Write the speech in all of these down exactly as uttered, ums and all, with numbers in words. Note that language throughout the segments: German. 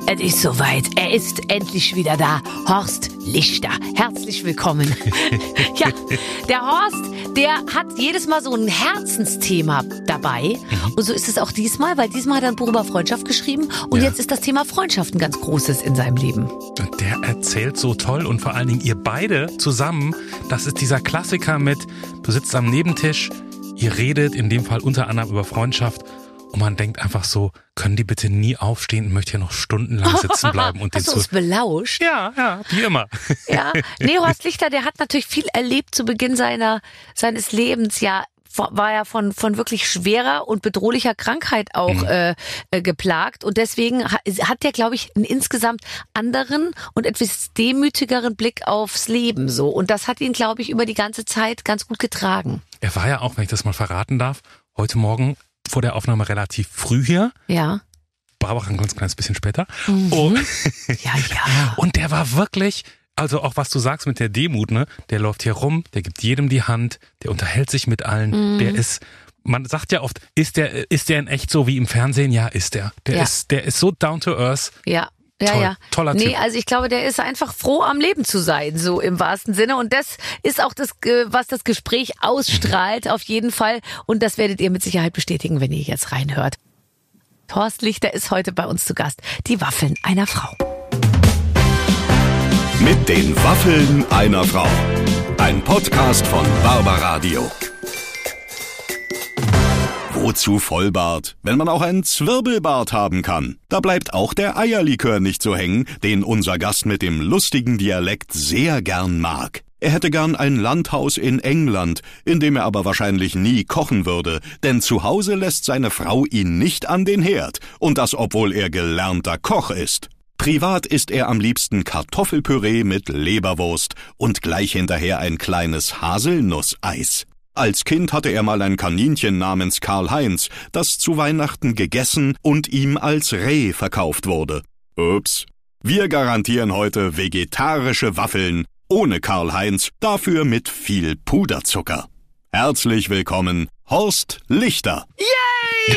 Es ist soweit. Er ist endlich wieder da. Horst Lichter. Herzlich willkommen. Ja, der Horst, der hat jedes Mal so ein Herzensthema dabei. Mhm. Und so ist es auch diesmal, weil diesmal hat er ein Buch über Freundschaft geschrieben. Und ja. jetzt ist das Thema Freundschaft ein ganz großes in seinem Leben. Und der erzählt so toll. Und vor allen Dingen ihr beide zusammen, das ist dieser Klassiker mit, du sitzt am Nebentisch, ihr redet in dem Fall unter anderem über Freundschaft. Und man denkt einfach so, können die bitte nie aufstehen und möchte ja noch stundenlang sitzen bleiben. Und Hast du uns belauscht? Ja, ja, wie immer. Ja, nee, Horst Lichter, der hat natürlich viel erlebt zu Beginn seiner seines Lebens. Ja, war ja von von wirklich schwerer und bedrohlicher Krankheit auch mhm. äh, äh, geplagt. Und deswegen hat, hat der, glaube ich, einen insgesamt anderen und etwas demütigeren Blick aufs Leben. So. Und das hat ihn, glaube ich, über die ganze Zeit ganz gut getragen. Er war ja auch, wenn ich das mal verraten darf, heute Morgen vor der Aufnahme relativ früh hier. Ja. Barbara ein ganz kleines bisschen später. Mhm. Oh. Ja, ja. Und der war wirklich, also auch was du sagst mit der Demut, ne? Der läuft hier rum, der gibt jedem die Hand, der unterhält sich mit allen, mhm. der ist, man sagt ja oft, ist der, ist der in echt so wie im Fernsehen? Ja, ist der. Der ja. ist, der ist so down to earth. Ja. Ja, Toll, ja. Toller Nee, Typ. also ich glaube, der ist einfach froh, am Leben zu sein, so im wahrsten Sinne. Und das ist auch das, was das Gespräch ausstrahlt, auf jeden Fall. Und das werdet ihr mit Sicherheit bestätigen, wenn ihr jetzt reinhört. Horst Lichter ist heute bei uns zu Gast. Die Waffeln einer Frau. Mit den Waffeln einer Frau. Ein Podcast von Barbaradio. Wozu Vollbart, wenn man auch einen Zwirbelbart haben kann? Da bleibt auch der Eierlikör nicht so hängen, den unser Gast mit dem lustigen Dialekt sehr gern mag. Er hätte gern ein Landhaus in England, in dem er aber wahrscheinlich nie kochen würde, denn zu Hause lässt seine Frau ihn nicht an den Herd, und das obwohl er gelernter Koch ist. Privat isst er am liebsten Kartoffelpüree mit Leberwurst und gleich hinterher ein kleines Haselnusseis. Als Kind hatte er mal ein Kaninchen namens Karl-Heinz, das zu Weihnachten gegessen und ihm als Reh verkauft wurde. Ups. Wir garantieren heute vegetarische Waffeln, ohne Karl-Heinz, dafür mit viel Puderzucker. Herzlich willkommen, Horst Lichter. Yay!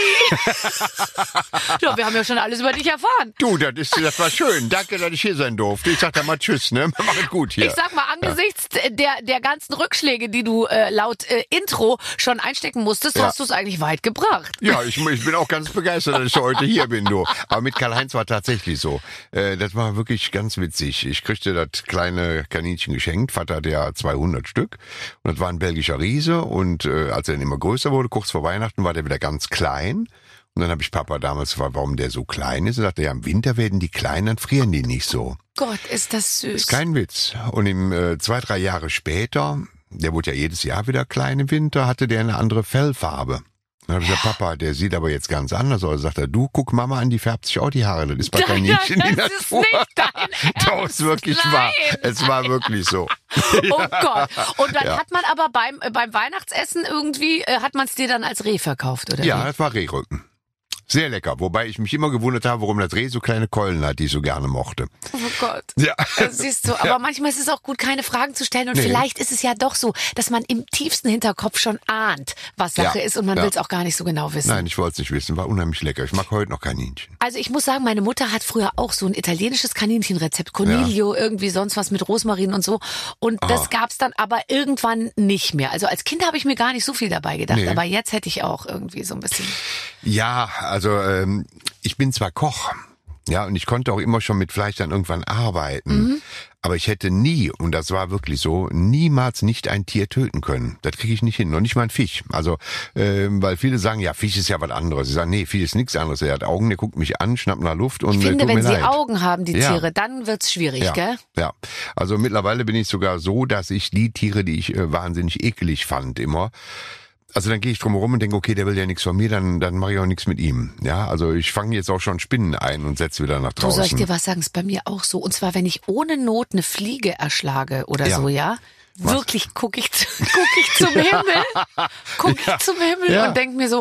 Ja, wir haben ja schon alles über dich erfahren. Du, das, ist, das war schön. Danke, dass ich hier sein durfte. Ich sag da mal Tschüss, ne? Mach es gut hier. Ich sag mal, angesichts ja. der, der ganzen Rückschläge, die du äh, laut äh, Intro schon einstecken musstest, ja. hast du es eigentlich weit gebracht. Ja, ich, ich bin auch ganz begeistert, dass ich heute hier bin, du. Aber mit Karl-Heinz war tatsächlich so. Äh, das war wirklich ganz witzig. Ich kriegte das kleine Kaninchen geschenkt. Vater hatte ja zweihundert Stück. Und das war ein belgischer Riese. Und äh, als er dann immer größer wurde, kurz vor Weihnachten, war der wieder ganz klein. Und dann habe ich Papa damals gefragt, warum der so klein ist. Und sagte, ja, im Winter werden die klein, dann frieren die nicht so. Gott, ist das süß. Ist kein Witz. Und im, äh, zwei, drei Jahre später, der wurde ja jedes Jahr wieder klein im Winter, hatte der eine andere Fellfarbe. Dann habe ich gesagt, Papa, der sieht aber jetzt ganz anders aus. Sagt er, du, guck Mama an, die färbt sich auch die Haare. Das ist bei Kaninchen in der Natur. Das ist nicht dein Ernst. Doch, es wirklich Nein. war. Es war wirklich so. Oh Gott. Und dann ja. hat man aber beim, äh, beim Weihnachtsessen irgendwie, äh, hat man es dir dann als Reh verkauft, oder Ja, wie? das war Rehrücken. Sehr lecker, wobei ich mich immer gewundert habe, warum das Reh so kleine Keulen hat, die ich so gerne mochte. Oh Gott. Ja. Das siehst du, aber ja. manchmal ist es auch gut, keine Fragen zu stellen und nee. vielleicht ist es ja doch so, dass man im tiefsten Hinterkopf schon ahnt, was Sache ja. ist und man ja. will es auch gar nicht so genau wissen. Nein, ich wollte es nicht wissen, war unheimlich lecker. Ich mag heute noch Kaninchen. Also ich muss sagen, meine Mutter hat früher auch so ein italienisches Kaninchenrezept, Coniglio, ja. irgendwie sonst was mit Rosmarin und so und das ah. gab's dann aber irgendwann nicht mehr. Also als Kind habe ich mir gar nicht so viel dabei gedacht, nee. aber jetzt hätte ich auch irgendwie so ein bisschen... Ja, also ähm, ich bin zwar Koch, ja, und ich konnte auch immer schon mit Fleisch dann irgendwann arbeiten, mhm. aber ich hätte nie, und das war wirklich so, niemals nicht ein Tier töten können. Das kriege ich nicht hin, noch nicht mal ein Fisch. Also, ähm, weil viele sagen, ja, Fisch ist ja was anderes. Sie sagen, nee, Fisch ist nichts anderes. Er hat Augen, der guckt mich an, schnappt nach Luft und ich finde, tut wenn mir sie leid. Augen haben, die ja. Tiere, dann wird's schwierig, ja. gell? Ja, also mittlerweile bin ich sogar so, dass ich die Tiere, die ich äh, wahnsinnig ekelig fand immer, also dann gehe ich drum herum und denke, okay, der will ja nichts von mir, dann dann mache ich auch nichts mit ihm. Ja, also ich fange jetzt auch schon Spinnen ein und setze wieder nach draußen. Du, soll ich dir was sagen? Ist bei mir auch so. Und zwar, wenn ich ohne Not eine Fliege erschlage oder ja. so, ja, was? wirklich gucke ich, guck ich zum Himmel, gucke ja. ich zum Himmel ja. und denke mir so,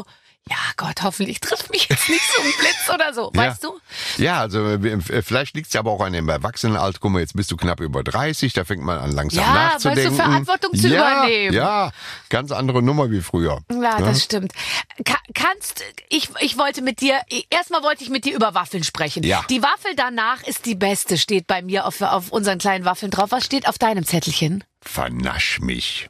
Ja, Gott, hoffentlich trifft mich jetzt nicht so ein Blitz oder so, weißt ja. du? Ja, also äh, vielleicht liegt es aber auch an dem Erwachsenenalter. Guck mal, jetzt bist du knapp über dreißig, da fängt man an langsam ja, nachzudenken. Ja, weißt du, Verantwortung zu ja, übernehmen. Ja, ganz andere Nummer wie früher. Ja, das ja? stimmt. Ka- kannst, ich, ich wollte mit dir, erstmal wollte ich mit dir über Waffeln sprechen. Ja. Die Waffel danach ist die beste, steht bei mir auf, auf unseren kleinen Waffeln drauf. Was steht auf deinem Zettelchen? Vernasch mich.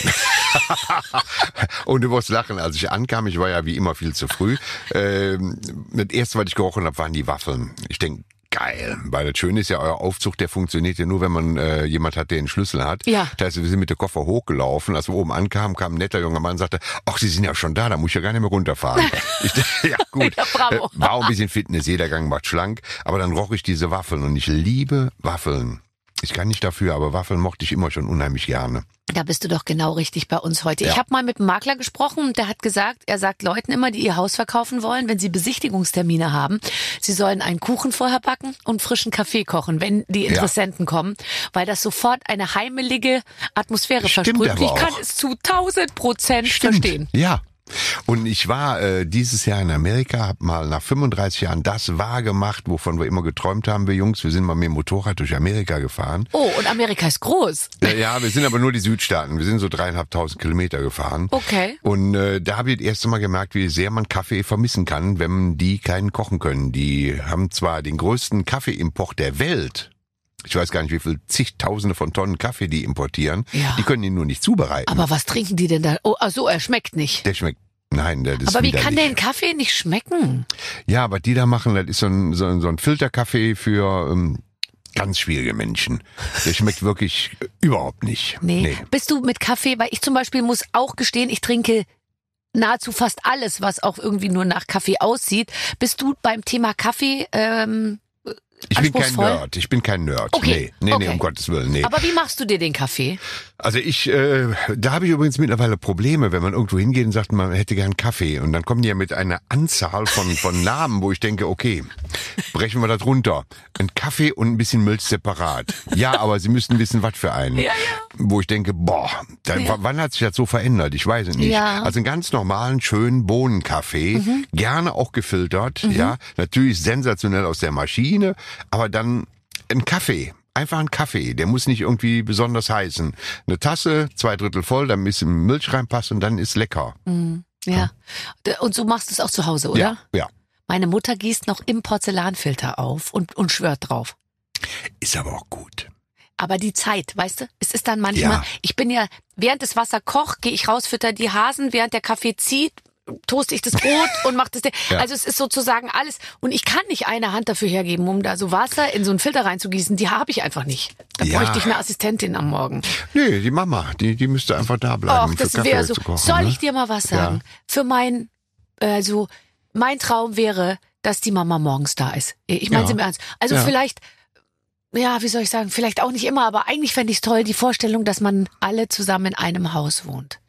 Und du wirst lachen, als ich ankam, ich war ja wie immer viel zu früh. Ähm, das erste, was ich gerochen habe, waren die Waffeln. Ich denke, geil, weil das Schöne ist ja, euer Aufzug, der funktioniert ja nur, wenn man äh, jemand hat, der den Schlüssel hat. Ja. Das heißt, wir sind mit dem Koffer hochgelaufen. Als wir oben ankamen, kam ein netter junger Mann und sagte, ach, Sie sind ja schon da, da muss ich ja gar nicht mehr runterfahren. Ich dachte, ja gut, ja, bravo. Äh, war auch ein bisschen Fitness, jeder Gang macht schlank. Aber dann roch ich diese Waffeln und ich liebe Waffeln. Ich kann nicht dafür, aber Waffeln mochte ich immer schon unheimlich gerne. Da bist du doch genau richtig bei uns heute. Ja. Ich habe mal mit einem Makler gesprochen und der hat gesagt, er sagt Leuten immer, die ihr Haus verkaufen wollen, wenn sie Besichtigungstermine haben, sie sollen einen Kuchen vorher backen und frischen Kaffee kochen, wenn die Interessenten ja. kommen, weil das sofort eine heimelige Atmosphäre Stimmt versprüht. Aber ich kann auch. es zu tausend Prozent Stimmt. verstehen. Ja. Und ich war äh, dieses Jahr in Amerika, hab mal nach fünfunddreißig Jahren das wahrgemacht, wovon wir immer geträumt haben, wir Jungs. Wir sind mal mit dem Motorrad durch Amerika gefahren. Oh, und Amerika ist groß. Ja, ja, wir sind aber nur die Südstaaten. Wir sind so dreieinhalbtausend Kilometer gefahren. Okay. Und äh, da habe ich das erste Mal gemerkt, wie sehr man Kaffee vermissen kann, wenn die keinen kochen können. Die haben zwar den größten Kaffeeimport der Welt. Ich weiß gar nicht, wie viel zigtausende von Tonnen Kaffee die importieren. Ja. Die können ihn nur nicht zubereiten. Aber was trinken die denn da? Oh, ach so, er schmeckt nicht. Der schmeckt, nein, der ist Aber wie widerlich. kann denn Kaffee nicht schmecken? Ja, was die da machen, das ist so ein, so ein, so ein Filterkaffee für ähm, ganz schwierige Menschen. Der schmeckt wirklich äh, überhaupt nicht. Nee. nee. Bist du mit Kaffee, weil ich zum Beispiel muss auch gestehen, ich trinke nahezu fast alles, was auch irgendwie nur nach Kaffee aussieht. Bist du beim Thema Kaffee ähm, Ich bin kein anspruchsvoll? Nerd. Ich bin kein Nerd. Okay. Nee, nee, okay. nee, um Gottes Willen, nee. Aber wie machst du dir den Kaffee? Also ich, äh, da habe ich übrigens mittlerweile Probleme, wenn man irgendwo hingeht und sagt, man hätte gern Kaffee. Und dann kommen die ja mit einer Anzahl von, von Namen, wo ich denke, okay, brechen wir das runter. Ein Kaffee und ein bisschen Milch separat. Ja, aber sie müssten wissen, was für einen. Ja, ja. Wo ich denke, boah, da, Ja. wann hat sich das so verändert? Ich weiß es nicht. Ja. Also einen ganz normalen, schönen Bohnenkaffee, Mhm. gerne auch gefiltert, ja. Natürlich sensationell aus der Maschine, aber dann ein Kaffee. Einfach ein Kaffee, der muss nicht irgendwie besonders heißen. Eine Tasse, zwei Drittel voll, dann ein bisschen Milch reinpasst und dann ist lecker. Mhm. Ja. Und so machst du es auch zu Hause, oder? Ja, ja. Meine Mutter gießt noch im Porzellanfilter auf und, und schwört drauf. Ist aber auch gut. Aber die Zeit, weißt du, es ist dann manchmal, Ja. ich bin ja, während das Wasser kocht, gehe ich raus, fütter die Hasen, während der Kaffee zieht, toast ich das Brot und mach das. Ja. Also es ist sozusagen alles. Und ich kann nicht eine Hand dafür hergeben, um da so Wasser in so einen Filter reinzugießen. Die habe ich einfach nicht. Da Ja. bräuchte ich eine Assistentin am Morgen. Nee, die Mama, die, die müsste einfach da bleiben. Och, das für Kaffee wäre so. zu kochen, Soll ne? ich dir mal was sagen? Ja. Für mein, also mein Traum wäre, dass die Mama morgens da ist. Ich meine es Ja. im Ernst. Also Ja. vielleicht, ja, wie soll ich sagen, vielleicht auch nicht immer, aber eigentlich fände ich es toll, die Vorstellung, dass man alle zusammen in einem Haus wohnt.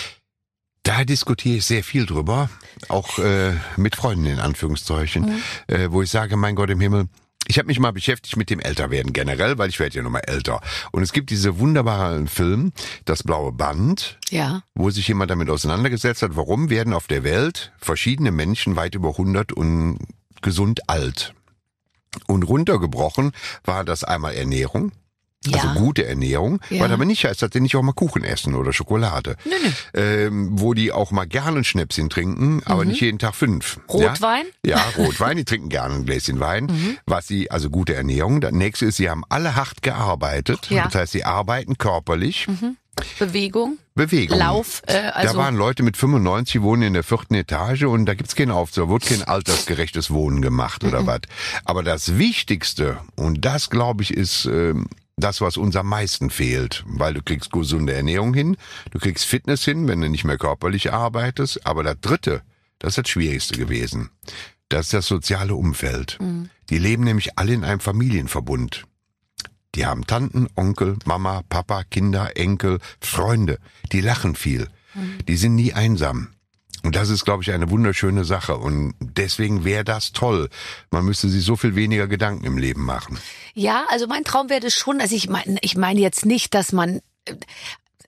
Da diskutiere ich sehr viel drüber, auch äh, mit Freunden in Anführungszeichen, Mhm. äh, wo ich sage, mein Gott im Himmel, ich habe mich mal beschäftigt mit dem Älterwerden generell, weil ich werde ja noch mal älter. Und es gibt diese wunderbaren Film, Das blaue Band, Ja. wo sich jemand damit auseinandergesetzt hat, warum werden auf der Welt verschiedene Menschen weit über hundert und gesund alt. Und runtergebrochen war das einmal Ernährung. Ja. Also gute Ernährung, Ja. was aber nicht heißt, dass die nicht auch mal Kuchen essen oder Schokolade. Nö, nö. Ähm, wo die auch mal gerne ein Schnäpschen trinken, aber nicht jeden Tag fünf. Rotwein? Ja, ja Rotwein, die trinken gerne ein Gläschen Wein. Was sie, also gute Ernährung. Das nächste ist, sie haben alle hart gearbeitet. Ja. Das heißt, sie arbeiten körperlich. Bewegung, Bewegung. Lauf, äh, also Da waren Leute mit fünfundneunzig, die wohnen in der vierten Etage und da gibt's keinen Aufzug, da wird kein altersgerechtes Wohnen gemacht oder was. Aber das Wichtigste, und das glaube ich ist ähm, das, was uns am meisten fehlt, weil du kriegst gesunde Ernährung hin, du kriegst Fitness hin, wenn du nicht mehr körperlich arbeitest, aber das Dritte, das ist das Schwierigste gewesen. Das ist das soziale Umfeld. Die leben nämlich alle in einem Familienverbund. Die haben Tanten, Onkel, Mama, Papa, Kinder, Enkel, Freunde. Die lachen viel. Die sind nie einsam. Und das ist, glaube ich, eine wunderschöne Sache. Und deswegen wäre das toll. Man müsste sich so viel weniger Gedanken im Leben machen. ja, also mein Traum wäre das schon, also ich meine, ich meine jetzt nicht, dass man,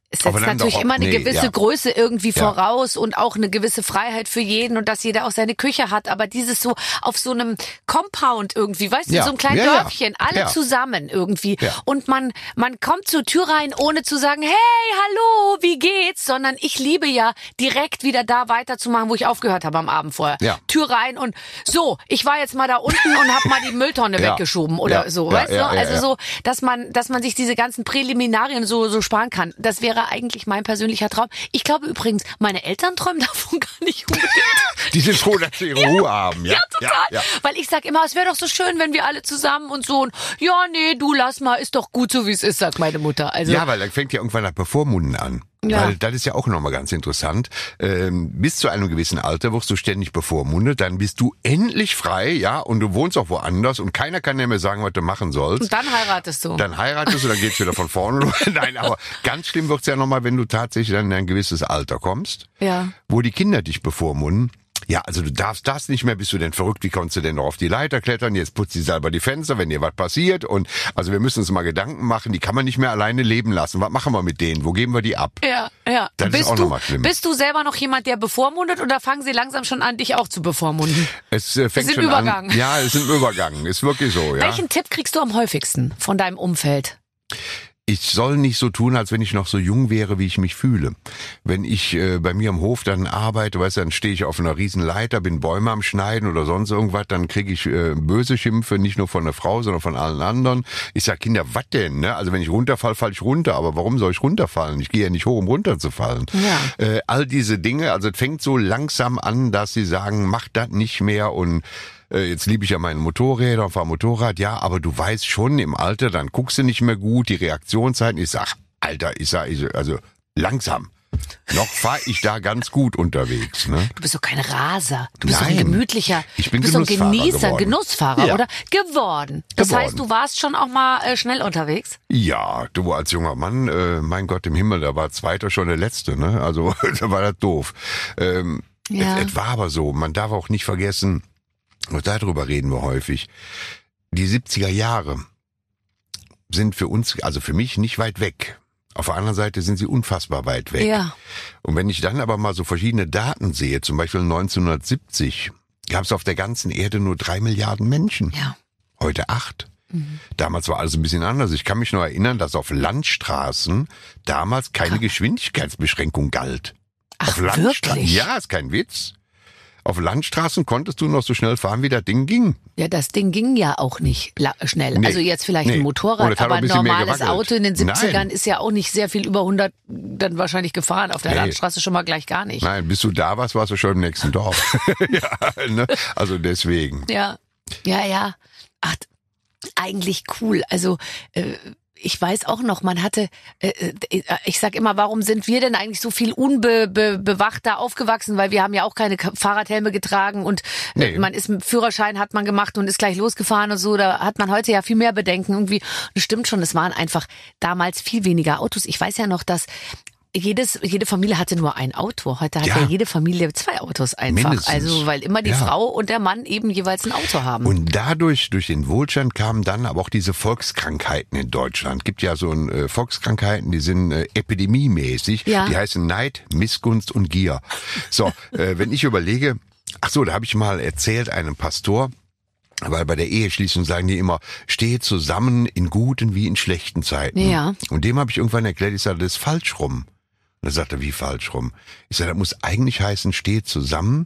Es setzt natürlich immer eine nee, gewisse ja. Größe irgendwie Ja. voraus und auch eine gewisse Freiheit für jeden und dass jeder auch seine Küche hat. Aber dieses so auf so einem Compound irgendwie, weißt du, Ja. so einem kleinen Ja, ja. Dörfchen, alle Ja. zusammen irgendwie. Ja. Und man, man kommt zur Tür rein, ohne zu sagen, hey, hallo, wie geht's? Sondern ich liebe ja, direkt wieder da weiterzumachen, wo ich aufgehört habe am Abend vorher. Ja. Tür rein und so, ich war jetzt mal da unten und habe mal die Mülltonne Ja. weggeschoben oder Ja. so, Ja, weißt ja, du? ja, Also ja. so, dass man, dass man sich diese ganzen Präliminarien so, so sparen kann. Das wäre eigentlich mein persönlicher Traum. Ich glaube übrigens, meine Eltern träumen davon gar nicht unbedingt. Die sind froh, dass sie ihre Ruhe haben. Ja, Ja, total. Ja, ja. Weil ich sag immer, es wäre doch so schön, wenn wir alle zusammen und so. Und ja, nee, du lass mal, ist doch gut so, wie es ist, sagt meine Mutter. Also Ja, weil dann fängt ja irgendwann das Bevormunden an. Ja. Weil das ist ja auch nochmal ganz interessant. Ähm, bis zu einem gewissen Alter wirst du ständig bevormundet, dann bist du endlich frei, ja, und du wohnst auch woanders und keiner kann dir mehr sagen, was du machen sollst. und dann heiratest du. Dann heiratest du, dann geht's wieder von vorne los. Nein, aber ganz schlimm wird's ja nochmal, wenn du tatsächlich dann in ein gewisses Alter kommst, Ja. wo die Kinder dich bevormunden. Ja, also du darfst das nicht mehr, bist du denn verrückt, wie konntest du denn noch auf die Leiter klettern, jetzt putzt sie selber die Fenster, wenn dir was passiert und also wir müssen uns mal Gedanken machen, die kann man nicht mehr alleine leben lassen, was machen wir mit denen, wo geben wir die ab? Ja, ja. Das ist bist auch du, noch mal schlimm. Bist du selber noch jemand, der bevormundet oder fangen sie langsam schon an, dich auch zu bevormunden? Es äh, fängt ist im schon Übergang. an. Ja, es ist im Übergang, ist wirklich so, ja. Welchen Tipp kriegst du am häufigsten von deinem Umfeld? Ich soll nicht so tun, als wenn ich noch so jung wäre, wie ich mich fühle. Wenn ich äh, bei mir am Hof dann arbeite, weißt du, dann stehe ich auf einer riesen Leiter, bin Bäume am Schneiden oder sonst irgendwas, dann kriege ich äh, böse Schimpfe, nicht nur von der Frau, sondern von allen anderen. Ich sag, Kinder, was denn? Ne? Also wenn ich runterfall, fall ich runter, aber warum soll ich runterfallen? Ich gehe ja nicht hoch, um runterzufallen. Ja. Äh, all diese Dinge, also es fängt so langsam an, dass sie sagen, mach das nicht mehr und jetzt liebe ich ja meine Motorräder und fahre Motorrad, ja, aber du weißt schon im Alter, dann guckst du nicht mehr gut, die Reaktionszeiten. Ich sag, Alter, ich sag, ich, also langsam. Noch fahre ich da ganz gut unterwegs. Ne? Du bist doch kein Raser. Du bist doch Nein. ein gemütlicher. Ich bin du bist doch ein Genussfahrer Genießer, geworden. Genussfahrer, Ja. oder? Geworden. Das Geworden. heißt, du warst schon auch mal äh, schnell unterwegs? Ja, du als junger Mann, äh, mein Gott im Himmel, da war Zweiter schon der Letzte, ne? Also da war das doof. Ähm, Ja. es, es war aber so, man darf auch nicht vergessen, und darüber reden wir häufig, die siebziger Jahre sind für uns, also für mich, nicht weit weg. Auf der anderen Seite sind sie unfassbar weit weg. Ja. Und wenn ich dann aber mal so verschiedene Daten sehe, zum Beispiel neunzehnhundertsiebzig, gab es auf der ganzen Erde nur drei Milliarden Menschen. Ja. Heute acht. Damals war alles ein bisschen anders. Ich kann mich noch erinnern, dass auf Landstraßen damals keine Geschwindigkeitsbeschränkung galt. Ach, auf Landstra- wirklich? Ja, ist kein Witz. Auf Landstraßen konntest du noch so schnell fahren, wie das Ding ging. Ja, das Ding ging ja auch nicht la- schnell. Nee. Also jetzt vielleicht Nee. ein Und Motorrad, es hat auch aber ein ein bisschen mehr normales gewackelt. Auto in den siebzigern Nein. ist ja auch nicht sehr viel über hundert dann wahrscheinlich gefahren. Auf der Nee. Landstraße schon mal gleich gar nicht. Nein, bis du da warst, warst du schon im nächsten Dorf. ja, ne? Also deswegen. Ja, ja, ja. Ach, eigentlich cool. Also äh, ich weiß auch noch, man hatte, äh, äh, ich sag immer, warum sind wir denn eigentlich so viel unbewachter aufgewachsen? Weil wir haben ja auch keine Ka- Fahrradhelme getragen und äh, Nee. man ist mit Führerschein hat man gemacht und ist gleich losgefahren und so. Da hat man heute ja viel mehr Bedenken irgendwie. Und stimmt schon, es waren einfach damals viel weniger Autos. Ich weiß ja noch, dass jedes, jede Familie hatte nur ein Auto. Heute hat ja, Ja. jede Familie zwei Autos einfach. Mindestens. Also weil immer die Ja. Frau und der Mann eben jeweils ein Auto haben. Und dadurch, durch den Wohlstand kamen dann aber auch diese Volkskrankheiten in Deutschland. Gibt ja so ein, äh, Volkskrankheiten, die sind äh, epidemiemäßig. Ja. Die heißen Neid, Missgunst und Gier. So, äh, wenn ich überlege, ach so, da habe ich mal erzählt einem Pastor, weil bei der Eheschließung sagen die immer, stehe zusammen in guten wie in schlechten Zeiten. Ja. Und dem habe ich irgendwann erklärt, ich sage, das ist falsch rum. Und er sagte, wie falsch rum? Ich sage, das muss eigentlich heißen, stehe zusammen,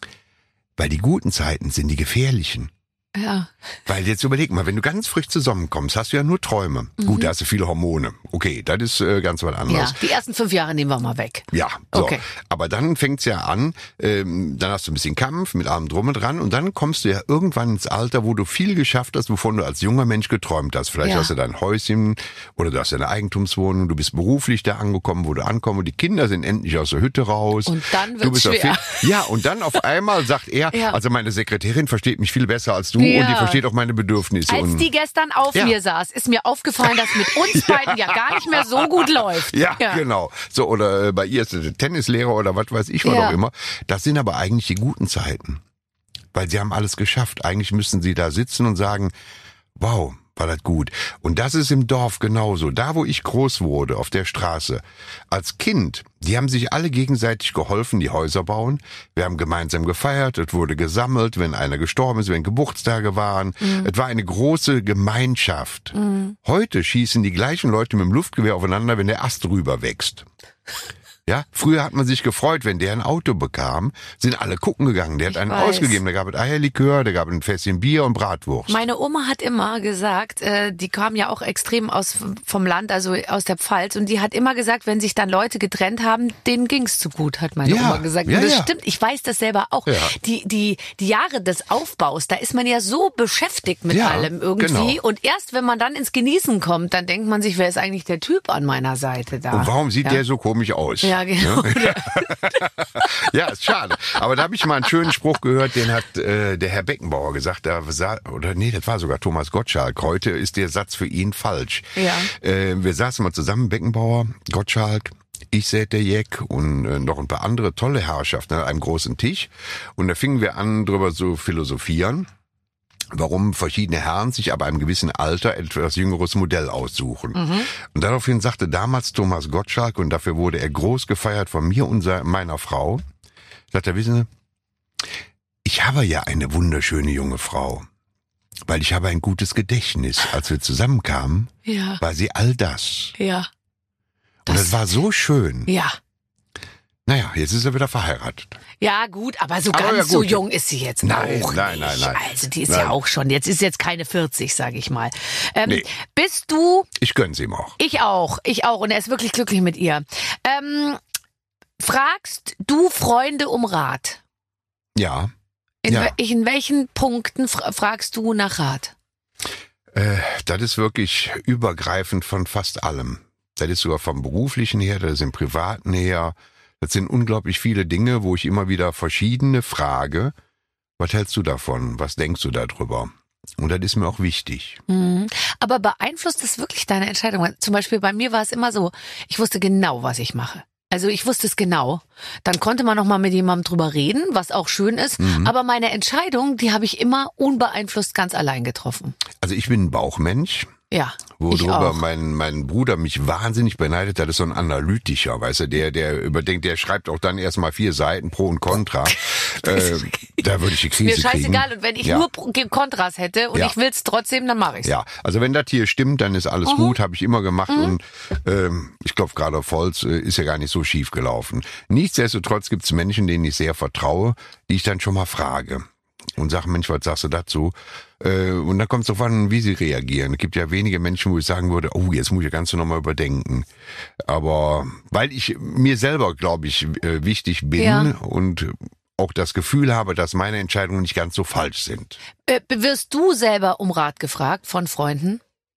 weil die guten Zeiten sind die gefährlichen. Ja. Weil jetzt überleg mal, wenn du ganz frisch zusammenkommst, hast du ja nur Träume. Gut, da hast du viele Hormone. Okay, das ist äh, ganz was Ja, anderes. die ersten fünf Jahre nehmen wir mal weg. Ja, so. Okay. Aber dann fängt's ja an, ähm, dann hast du ein bisschen Kampf mit allem drum und dran und dann kommst du ja irgendwann ins Alter, wo du viel geschafft hast, wovon du als junger Mensch geträumt hast. Vielleicht Ja. hast du dein Häuschen oder du hast deine Eigentumswohnung, du bist beruflich da angekommen, wo du ankommst und die Kinder sind endlich aus der Hütte raus. Und dann Du wird's bist auf schwer. jeden- Ja, und dann auf einmal sagt er, Ja. also meine Sekretärin versteht mich viel besser als du Ja. und die versteht auch meine Bedürfnisse. Als und die gestern auf Ja. mir saß, ist mir aufgefallen, dass mit uns beiden ja gar nicht mehr so gut läuft. Ja, genau. So, oder äh, bei ihr ist es der Tennislehrer oder was weiß ich was Ja. auch immer. Das sind aber eigentlich die guten Zeiten. Weil sie haben alles geschafft. Eigentlich müssten sie da sitzen und sagen, wow, war das gut. Und das ist im Dorf genauso. Da, wo ich groß wurde, auf der Straße, als Kind, die haben sich alle gegenseitig geholfen, die Häuser bauen. Wir haben gemeinsam gefeiert, es wurde gesammelt, wenn einer gestorben ist, wenn Geburtstage waren. Mhm. Es war eine große Gemeinschaft. Mhm. Heute schießen die gleichen Leute mit dem Luftgewehr aufeinander, wenn der Ast rüber wächst. Ja, früher hat man sich gefreut, wenn der ein Auto bekam, sind alle gucken gegangen. Der hat Ich einen weiß. ausgegeben. Da gab es Eierlikör, da gab es ein Fässchen Bier und Bratwurst. Meine Oma hat immer gesagt, äh, die kam ja auch extrem aus vom Land, also aus der Pfalz, und die hat immer gesagt, wenn sich dann Leute getrennt haben, denen ging's zu gut, hat meine Ja, Oma gesagt. ja, und das ja. stimmt, ich weiß das selber auch. Ja. Die, die, die Jahre des Aufbaus, da ist man ja so beschäftigt mit Ja, allem irgendwie. genau. Und erst wenn man dann ins Genießen kommt, dann denkt man sich, wer ist eigentlich der Typ an meiner Seite da? Und warum sieht ja. der so komisch aus? Ja, genau. Ja, ist schade. Aber da habe ich mal einen schönen Spruch gehört, den hat äh, der Herr Beckenbauer gesagt. Da sa- oder nee, das war sogar Thomas Gottschalk. Heute ist der Satz für ihn falsch. Ja. Äh, wir saßen mal zusammen, Beckenbauer, Gottschalk, ich, Seth der Jeck und äh, noch ein paar andere tolle Herrschaften an einem großen Tisch. Und da fingen wir an, drüber zu philosophieren, warum verschiedene Herren sich aber einem gewissen Alter etwas jüngeres Modell aussuchen. Mhm. Und daraufhin sagte damals Thomas Gottschalk, und dafür wurde er groß gefeiert von mir und meiner Frau, sagt er, wissen Sie, ich habe ja eine wunderschöne junge Frau, weil ich habe ein gutes Gedächtnis. Als wir zusammenkamen, Ja, war sie all das. ja, Und das war so schön. ja. Naja, jetzt ist er wieder verheiratet. Ja, gut, aber so Aber ganz ja, so gut. jung ist sie jetzt Nein, auch nein, nicht. nein, nein. Also die ist Nein. ja auch schon, jetzt ist jetzt keine vierzig, sage ich mal. Ähm, Nee. Bist du, Ich gönn's ihm auch. ich auch, ich auch, und er ist wirklich glücklich mit ihr. Ähm, fragst du Freunde um Rat? Ja. In, Ja. wel- in welchen Punkten fra- fragst du nach Rat? Äh, das ist wirklich übergreifend von fast allem. Das ist sogar vom Beruflichen her, das ist im Privaten her. Das sind unglaublich viele Dinge, wo ich immer wieder verschiedene frage. Was hältst du davon? Was denkst du darüber? Und das ist mir auch wichtig. Mhm. Aber beeinflusst das wirklich deine Entscheidung? Zum Beispiel bei mir war es immer so, ich wusste genau, was ich mache. Also ich wusste es genau. Dann konnte man noch mal mit jemandem drüber reden, was auch schön ist. Mhm. Aber meine Entscheidung, die habe ich immer unbeeinflusst ganz allein getroffen. Also ich bin ein Bauchmensch, Ja, ich worüber auch. mein, mein Bruder mich wahnsinnig beneidet. Das ist so ein Analytiker, weißt du, der, der überdenkt, der schreibt auch dann erstmal vier Seiten pro und contra. äh, da würde ich die Krise Mir kriegen. scheißegal. Und wenn ich Ja. nur Pro- Kontras hätte und Ja. ich will's trotzdem, dann mache ich's. Ja, also wenn das hier stimmt, dann ist alles Mhm. gut, habe ich immer gemacht und ähm, ich glaube gerade auf Holz äh, ist ja gar nicht so schief gelaufen. Nichtsdestotrotz gibt es Menschen, denen ich sehr vertraue, die ich dann schon mal frage und sage, Mensch, was sagst du dazu? Äh, und dann kommt es darauf an, wie sie reagieren. Es gibt ja wenige Menschen, wo ich sagen würde, oh, jetzt muss ich das Ganze nochmal überdenken. Aber weil ich mir selber, glaube ich, äh, wichtig bin Ja. und auch das Gefühl habe, dass meine Entscheidungen nicht ganz so falsch sind. Äh, wirst du selber um Rat gefragt von Freunden?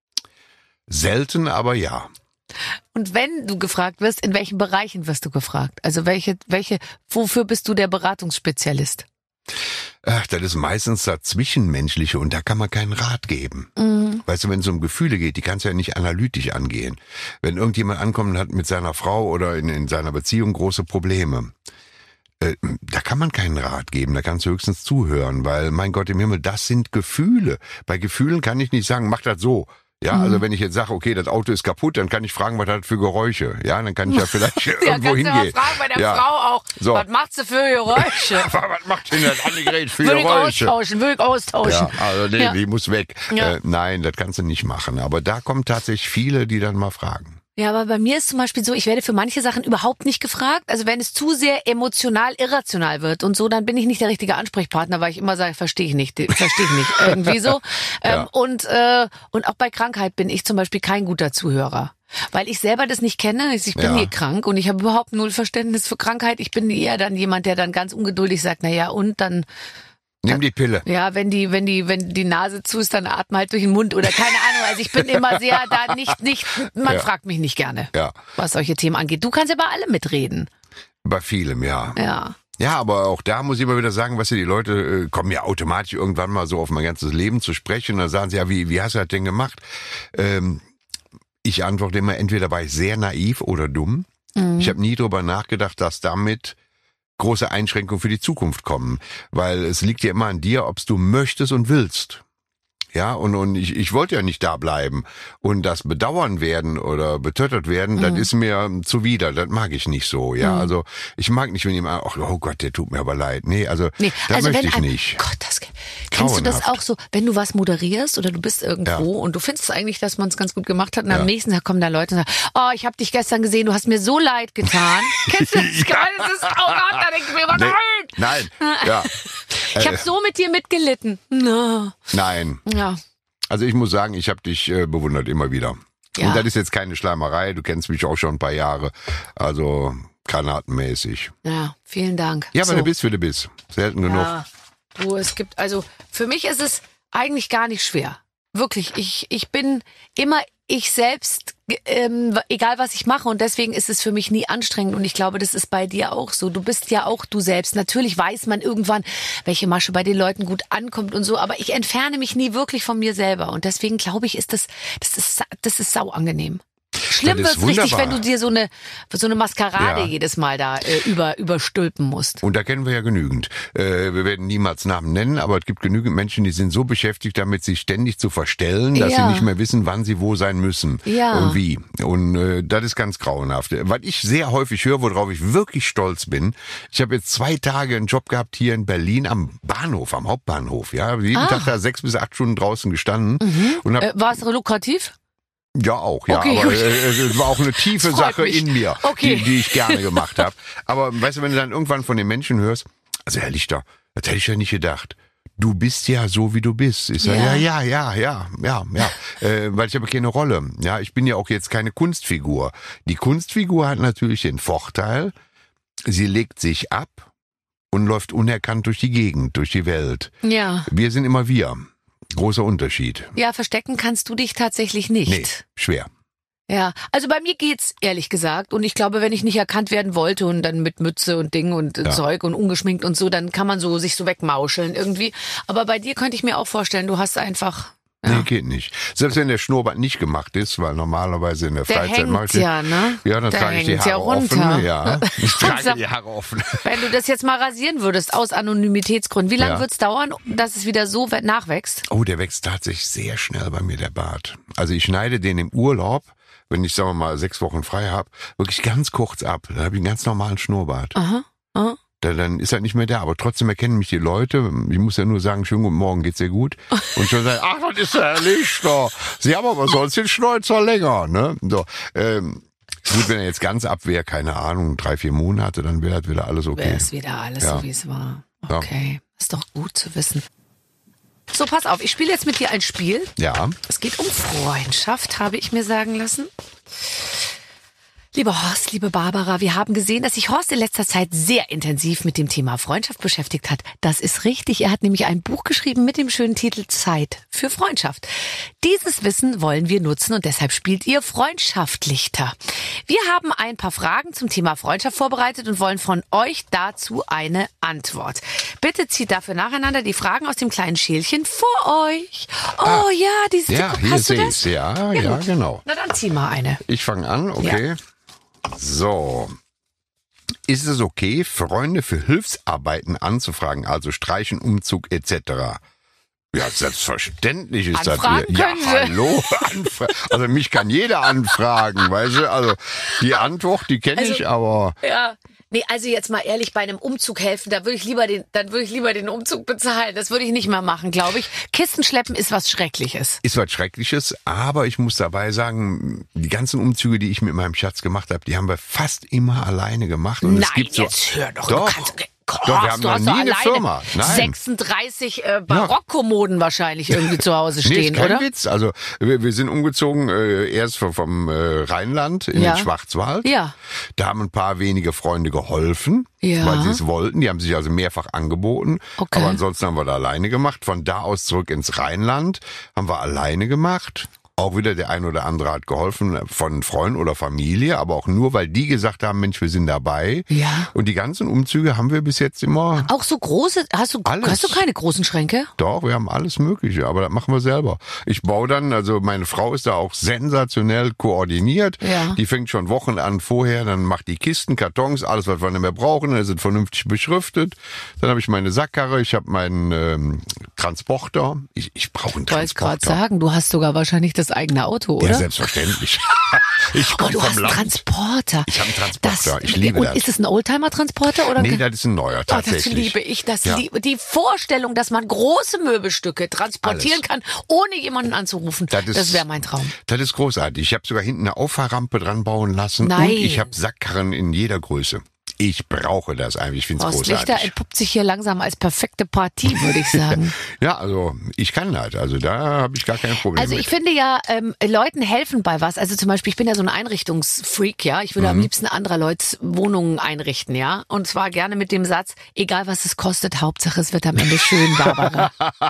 Selten, aber ja. Und wenn du gefragt wirst, in welchen Bereichen wirst du gefragt? Also welche, welche, wofür bist du der Beratungsspezialist? Ach, das ist meistens das Zwischenmenschliche und da kann man keinen Rat geben. Mhm. Weißt du, wenn es um Gefühle geht, die kannst du ja nicht analytisch angehen. Wenn irgendjemand ankommt und hat mit seiner Frau oder in, in seiner Beziehung große Probleme, äh, da kann man keinen Rat geben, da kannst du höchstens zuhören, weil, mein Gott im Himmel, das sind Gefühle. Bei Gefühlen kann ich nicht sagen, mach das so. Ja, Mhm. also wenn ich jetzt sage, okay, das Auto ist kaputt, dann kann ich fragen, was hat das für Geräusche? Ja, dann kann ich ja vielleicht Ja, irgendwo kannst du mal hingehen. fragen bei der Ja. Frau auch, So. was macht sie für Geräusche? Was macht denn das andere Gerät für Würde ich Geräusche? austauschen, würde ich austauschen. Ja, also nee, Ja. die muss weg. Ja. Äh, nein, das kannst du nicht machen. Aber da kommen tatsächlich viele, die dann mal fragen. Ja, aber bei mir ist zum Beispiel so, ich werde für manche Sachen überhaupt nicht gefragt. Also wenn es zu sehr emotional, irrational wird und so, dann bin ich nicht der richtige Ansprechpartner, weil ich immer sage, verstehe ich nicht, verstehe ich nicht, irgendwie so. Ja. Ähm, und äh, und auch bei Krankheit bin ich zum Beispiel kein guter Zuhörer. Weil ich selber das nicht kenne. Ich bin Ja. nie krank und ich habe überhaupt null Verständnis für Krankheit. Ich bin eher dann jemand, der dann ganz ungeduldig sagt, na ja, und dann Nimm die Pille. ja, wenn die, wenn die, wenn die Nase zu ist, dann atme halt durch den Mund oder keine Ahnung. Also ich bin immer sehr da nicht, nicht, man Ja. fragt mich nicht gerne, Ja, was solche Themen angeht. Du kannst ja bei allem mitreden. bei vielem, ja. Ja. Ja, aber auch da muss ich immer wieder sagen, was die Leute äh, kommen ja automatisch irgendwann mal so auf mein ganzes Leben zu sprechen. Und dann sagen sie, ja, wie, wie hast du das denn gemacht? Ähm, ich antworte immer, entweder war ich sehr naiv oder dumm. Mhm. Ich habe nie drüber nachgedacht, dass damit große Einschränkungen für die Zukunft kommen. Weil es liegt ja immer an dir, ob du möchtest und willst. ja, und, und ich, ich wollte ja nicht da bleiben. Und das Bedauern werden oder betötert werden, mhm. das ist mir zuwider, das mag ich nicht so, ja. Mhm. Also ich mag nicht, wenn jemand, ach, oh Gott, der tut mir aber leid. Nee, also nee, das also möchte ich ein, nicht. Gott, das, kennst du das auch so, wenn du was moderierst oder du bist irgendwo ja. und du findest eigentlich, dass man es ganz gut gemacht hat und ja. am nächsten Tag kommen da Leute und sagen, oh, ich habe dich gestern gesehen, du hast mir so leid getan. Kennst du das? Ja. Das ist, oh Gott, da denke ich mir, oh, nein! Nein, ja. Ich habe so mit dir mitgelitten. No. Nein. Ja. Also ich muss sagen, ich habe dich äh, bewundert immer wieder. Ja. Und das ist jetzt keine Schleimerei, du kennst mich auch schon ein paar Jahre, also granatenmäßig. Ja, vielen Dank. Ja, aber so. Du bist, wie du bist. Selten genug. Ja. Du, es gibt, also für mich ist es eigentlich gar nicht schwer. Wirklich, ich, ich bin immer ich selbst, ähm, egal was ich mache und deswegen ist es für mich nie anstrengend und ich glaube, das ist bei dir auch so. Du bist ja auch du selbst. Natürlich weiß man irgendwann, welche Masche bei den Leuten gut ankommt und so, aber ich entferne mich nie wirklich von mir selber und deswegen glaube ich, ist das, das ist, das ist sau angenehm. Schlimm wird's richtig, wenn du dir so eine so eine Maskerade ja. jedes Mal da äh, über überstülpen musst. Und da kennen wir ja genügend. Äh, wir werden niemals Namen nennen, aber es gibt genügend Menschen, die sind so beschäftigt damit, sich ständig zu verstellen, dass ja. sie nicht mehr wissen, wann sie wo sein müssen ja. und wie. Und äh, das ist ganz grauenhaft. Was ich sehr häufig höre, worauf ich wirklich stolz bin, ich habe jetzt zwei Tage einen Job gehabt hier in Berlin am Bahnhof, am Hauptbahnhof. Ja, jeden ah. Tag da sechs bis acht Stunden draußen gestanden. Mhm. Und hab, äh, war es lukrativ? Ja, auch, ja. Okay, aber äh, es war auch eine tiefe Sache mich. in mir, okay. die, die ich gerne gemacht habe. Aber weißt du, wenn du dann irgendwann von den Menschen hörst, also Herr Lichter, das hätte ich ja nicht gedacht. Du bist ja so, wie du bist. Ich sage, ja, ja, ja, ja, ja, ja. Äh, weil ich habe keine Rolle. Ja, ich bin ja auch jetzt keine Kunstfigur. Die Kunstfigur hat natürlich den Vorteil, sie legt sich ab und läuft unerkannt durch die Gegend, durch die Welt. Ja. Wir sind immer wir. Großer Unterschied. Ja, verstecken kannst du dich tatsächlich nicht. Nee, schwer. Ja, also bei mir geht's, ehrlich gesagt. Und ich glaube, wenn ich nicht erkannt werden wollte und dann mit Mütze und Ding und ja. Zeug und ungeschminkt und so, dann kann man so sich so wegmauscheln irgendwie. Aber bei dir könnte ich mir auch vorstellen, du hast einfach... Ja. Nee, geht nicht. Selbst wenn der Schnurrbart nicht gemacht ist, weil normalerweise in der, der Freizeit mache ich ja, ne? Ja, dann der trage ich die Haare ja runter. offen. Ja, ich trage die Haare offen. Wenn du das jetzt mal rasieren würdest, aus Anonymitätsgründen, wie lange ja. wird's dauern, dass es wieder so nachwächst? Oh, der wächst tatsächlich sehr schnell bei mir, der Bart. Also ich schneide den im Urlaub, wenn ich, sagen wir mal, sechs Wochen frei habe, wirklich ganz kurz ab. Dann habe ich einen ganz normalen Schnurrbart. Aha, aha. Dann ist er nicht mehr da, aber trotzdem erkennen mich die Leute. Ich muss ja nur sagen, schönen guten Morgen, geht's dir gut? Und schon sagen, ach, das ist der Herr Lichter. Sie haben aber sonst den Schnäuzer länger, ne? So, ähm, gut, wenn er jetzt ganz ab wäre, keine Ahnung, drei, vier Monate, dann wäre das wieder alles okay. Wäre es wieder alles ja. so, wie es war. Okay, ja. Ist doch gut zu wissen. So, pass auf, ich spiele jetzt mit dir ein Spiel. Ja. Es geht um Freundschaft, habe ich mir sagen lassen. Lieber Horst, liebe Barbara, wir haben gesehen, dass sich Horst in letzter Zeit sehr intensiv mit dem Thema Freundschaft beschäftigt hat. Das ist richtig. Er hat nämlich ein Buch geschrieben mit dem schönen Titel Zeit für Freundschaft. Dieses Wissen wollen wir nutzen und deshalb spielt ihr Freundschaftlichter. Wir haben ein paar Fragen zum Thema Freundschaft vorbereitet und wollen von euch dazu eine Antwort. Bitte zieht dafür nacheinander die Fragen aus dem kleinen Schälchen vor euch. Oh ah, ja, diese ja, hier hast du das? Ja, ja, ja, genau. Na dann zieh mal eine. Ich fange an, okay. Ja. So, ist es okay, Freunde für Hilfsarbeiten anzufragen, also Streichen, Umzug et cetera? Ja, selbstverständlich ist Anfragen das hier. Ja, hallo, Anfra- also mich kann jeder anfragen, weißt du? Also die Antwort, die kenne also, ich, aber ja. Nee, also jetzt mal ehrlich, bei einem Umzug helfen, da würde ich lieber den, dann würde ich lieber den Umzug bezahlen. Das würde ich nicht mehr machen, glaube ich. Kisten schleppen ist was Schreckliches. Ist was Schreckliches, aber ich muss dabei sagen, die ganzen Umzüge, die ich mit meinem Schatz gemacht habe, die haben wir fast immer alleine gemacht. Und Nein, es gibt so, jetzt hör doch, doch, du kannst... Gott, doch, wir haben du noch hast nie doch eine alleine Firma. Nein. sechsunddreißig äh, Barockkommoden wahrscheinlich irgendwie zu Hause stehen, nee, ist kein oder? Witz. Also wir, wir sind umgezogen äh, erst vom, vom äh, Rheinland in Ja. den Schwarzwald. Ja. Da haben ein paar wenige Freunde geholfen, Ja. weil sie es wollten. Die haben sich also mehrfach angeboten. Okay. Aber ansonsten haben wir da alleine gemacht. Von da aus zurück ins Rheinland haben wir alleine gemacht. Auch wieder der ein oder andere hat geholfen von Freunden oder Familie, aber auch nur, weil die gesagt haben, Mensch, wir sind dabei. Ja. Und die ganzen Umzüge haben wir bis jetzt immer... Auch so große, hast du, Alles. hast du keine großen Schränke? Doch, wir haben alles Mögliche, aber das machen wir selber. Ich baue dann, also meine Frau ist da auch sensationell koordiniert. Ja. Die fängt schon Wochen an vorher, dann macht die Kisten, Kartons, alles, was wir nicht mehr brauchen, dann sind vernünftig beschriftet. Dann habe ich meine Sackkarre, ich habe meinen ähm, Transporter. Ich, ich brauche einen Ich wollte gerade Transporter. sagen, du hast sogar wahrscheinlich das eigene Auto, oder? Ja, selbstverständlich. Ich Oh, komme du vom hast einen Land. Transporter. Ich habe einen Transporter, Das, ich liebe und das. ist es ein Oldtimer-Transporter oder? Nee, das ist ein neuer, Oh, das tatsächlich. liebe ich. Das Ja. liebe, die Vorstellung, dass man große Möbelstücke transportieren Alles. kann, ohne jemanden anzurufen. Das ist- Das wäre mein Traum. Das ist großartig. Ich habe sogar hinten eine Auffahrrampe dran bauen lassen. Nein. Und ich habe Sackkarren in jeder Größe. Ich brauche das einfach. Ich finde es Horst Lichter großartig. entpuppt sich hier langsam als perfekte Partie, würde ich sagen. Ja, also ich kann das. Also da habe ich gar kein Problem Also mit. ich finde ja, ähm, Leuten helfen bei was. Also zum Beispiel, ich bin ja so ein Einrichtungsfreak, ja. Ich würde Mhm. am liebsten anderer Leute Wohnungen einrichten, ja. Und zwar gerne mit dem Satz, egal was es kostet, Hauptsache es wird am Ende schön, Barbara.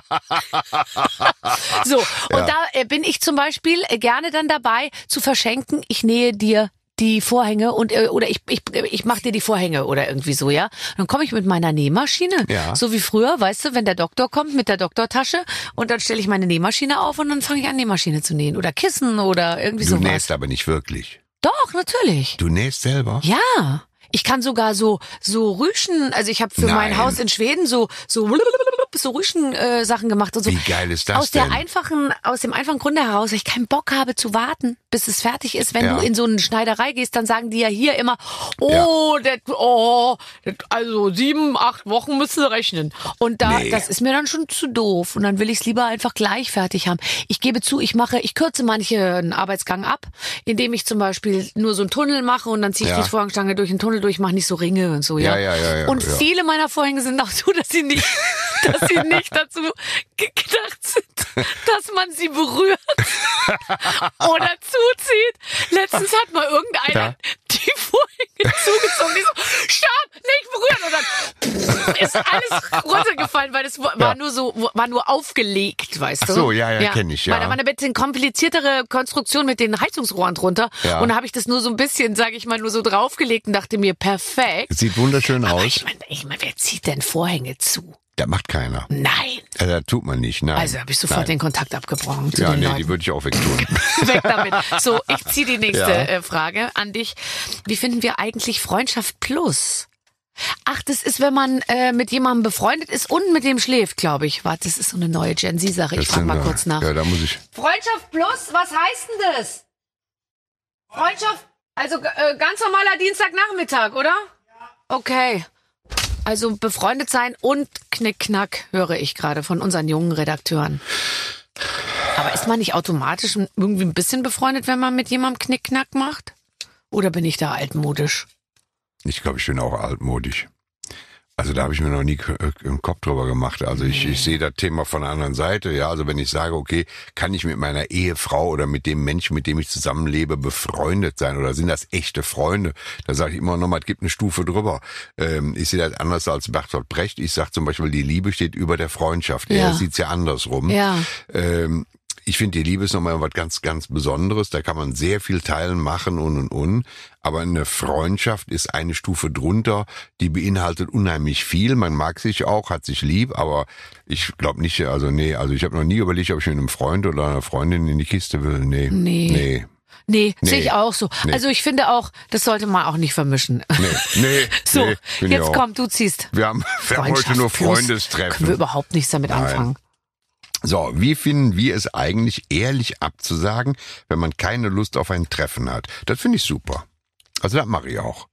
So, und da äh, bin ich zum Beispiel äh, gerne dann dabei zu verschenken, ich nähe dir die Vorhänge und äh, oder ich ich ich mach dir die Vorhänge oder irgendwie so, ja. Dann komme ich mit meiner Nähmaschine, Ja. so wie früher, weißt du, wenn der Doktor kommt mit der Doktortasche und dann stelle ich meine Nähmaschine auf und dann fange ich an Nähmaschine zu nähen oder Kissen oder irgendwie Du sowas. nähst aber nicht wirklich. Doch, natürlich. Du nähst selber? Ja. Ich kann sogar so so Rüschen, also ich habe für mein Nein. Haus in Schweden so so so Rüschen äh, Sachen gemacht und so. Wie geil ist das aus der denn? einfachen aus dem einfachen Grunde heraus, dass ich keinen Bock habe zu warten, bis es fertig ist. Wenn Ja. du in so eine Schneiderei gehst, dann sagen die ja hier immer, oh, das, oh, das, also sieben, acht Wochen müssen sie rechnen. Und da, Nee. das ist mir dann schon zu doof. Und dann will ich es lieber einfach gleich fertig haben. Ich gebe zu, ich mache, ich kürze manchen Arbeitsgang ab, indem ich zum Beispiel nur so einen Tunnel mache und dann ziehe ich Ja. die Vorhangstange durch den Tunnel durch, mache nicht so Ringe und so, ja. Ja, ja, ja, ja, und ja. viele meiner Vorhänge sind auch so, dass sie nicht, dass sie nicht dazu ge- gedacht sind, dass man sie berührt oder zuzieht. Letztens hat mal irgendeiner Ja. die Vorhänge zugezogen, die so, stopp, nicht berühren. Und dann pff, ist alles runtergefallen, weil das war Ja. nur so, war nur aufgelegt, weißt Ach du? so, ja, ja, kenn ich, ja. Weil da war eine bisschen kompliziertere Konstruktion mit den Heizungsrohren drunter. Ja. Und da habe ich das nur so ein bisschen, sage ich mal, nur so draufgelegt und dachte mir, perfekt. Sieht wunderschön Aber aus. ich meine, ich mein, wer zieht denn Vorhänge zu? Da macht keiner. Nein. Also, das tut man nicht. Nein. Also habe ich sofort Nein. den Kontakt abgebrochen zu Ja, den nee, Leuten. die würde ich auch wegtun. Weg damit. So, ich ziehe die nächste Ja. äh, Frage an dich. Wie finden wir eigentlich Freundschaft plus? Ach, das ist, wenn man äh, mit jemandem befreundet ist und mit dem schläft, glaube ich. Warte, das ist so eine neue Gen Z-Sache. Ich Das frage sind mal da- kurz nach. Ja, da muss ich. Freundschaft plus, was heißt denn das? Freundschaft, also äh, ganz normaler Dienstagnachmittag, oder? Okay. Also befreundet sein und Knickknack höre ich gerade von unseren jungen Redakteuren. Aber ist man nicht automatisch irgendwie ein bisschen befreundet, wenn man mit jemandem Knickknack macht? Oder bin ich da altmodisch? Ich glaube, ich bin auch altmodisch. Also da habe ich mir noch nie k- einen Kopf drüber gemacht. Also ich, ich sehe das Thema von der anderen Seite. Ja, also wenn ich sage, okay, kann ich mit meiner Ehefrau oder mit dem Menschen, mit dem ich zusammenlebe, befreundet sein oder sind das echte Freunde? Da sage ich immer noch mal, es gibt eine Stufe drüber. Ähm, ich sehe das anders als Bertolt Brecht. Ich sage zum Beispiel, die Liebe steht über der Freundschaft. Ja. Er sieht's ja andersrum. Ja. Ähm, ich finde, die Liebe ist nochmal was ganz, ganz Besonderes. Da kann man sehr viel teilen, machen und und und. Aber eine Freundschaft ist eine Stufe drunter. Die beinhaltet unheimlich viel. Man mag sich auch, hat sich lieb, aber ich glaube nicht, also nee, also ich habe noch nie überlegt, ob ich mit einem Freund oder einer Freundin in die Kiste will. Nee. Nee. Nee. Nee, Nee. sehe ich auch so. Nee. Also ich finde auch, das sollte man auch nicht vermischen. Nee. Nee. So, nee, finde ich jetzt auch. komm, du ziehst. Wir haben, wir haben heute Freundschaft nur plus. Freundestreffen. Können wir überhaupt nichts damit Nein. anfangen. So, wie finden wir es eigentlich, ehrlich abzusagen, wenn man keine Lust auf ein Treffen hat? Das finde ich super. Also das mache ich auch.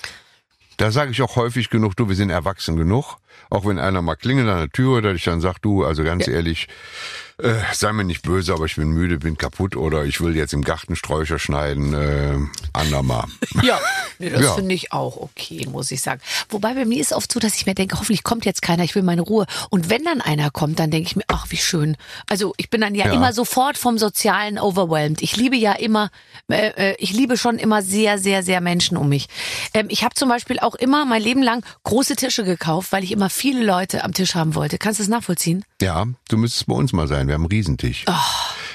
Da sage ich auch häufig genug, du, wir sind erwachsen genug. Auch wenn einer mal klingelt an der Tür, dass ich dann sage, du, also ganz ehrlich, äh, sei mir nicht böse, aber ich bin müde, bin kaputt oder ich will jetzt im Garten Sträucher schneiden, äh, andermal. Ja, nee, das Ja. finde ich auch okay, muss ich sagen. Wobei bei mir ist oft so, dass ich mir denke, hoffentlich kommt jetzt keiner, ich will meine Ruhe. Und wenn dann einer kommt, dann denke ich mir, ach, wie schön. Also ich bin dann ja, Ja. immer sofort vom Sozialen overwhelmed. Ich liebe ja immer, äh, äh, ich liebe schon immer sehr, sehr, sehr Menschen um mich. Ähm, ich habe zum Beispiel auch immer mein Leben lang große Tische gekauft, weil ich immer viele Leute am Tisch haben wollte. Kannst du das nachvollziehen? Ja, du müsstest bei uns mal sein, wir haben einen Riesentisch.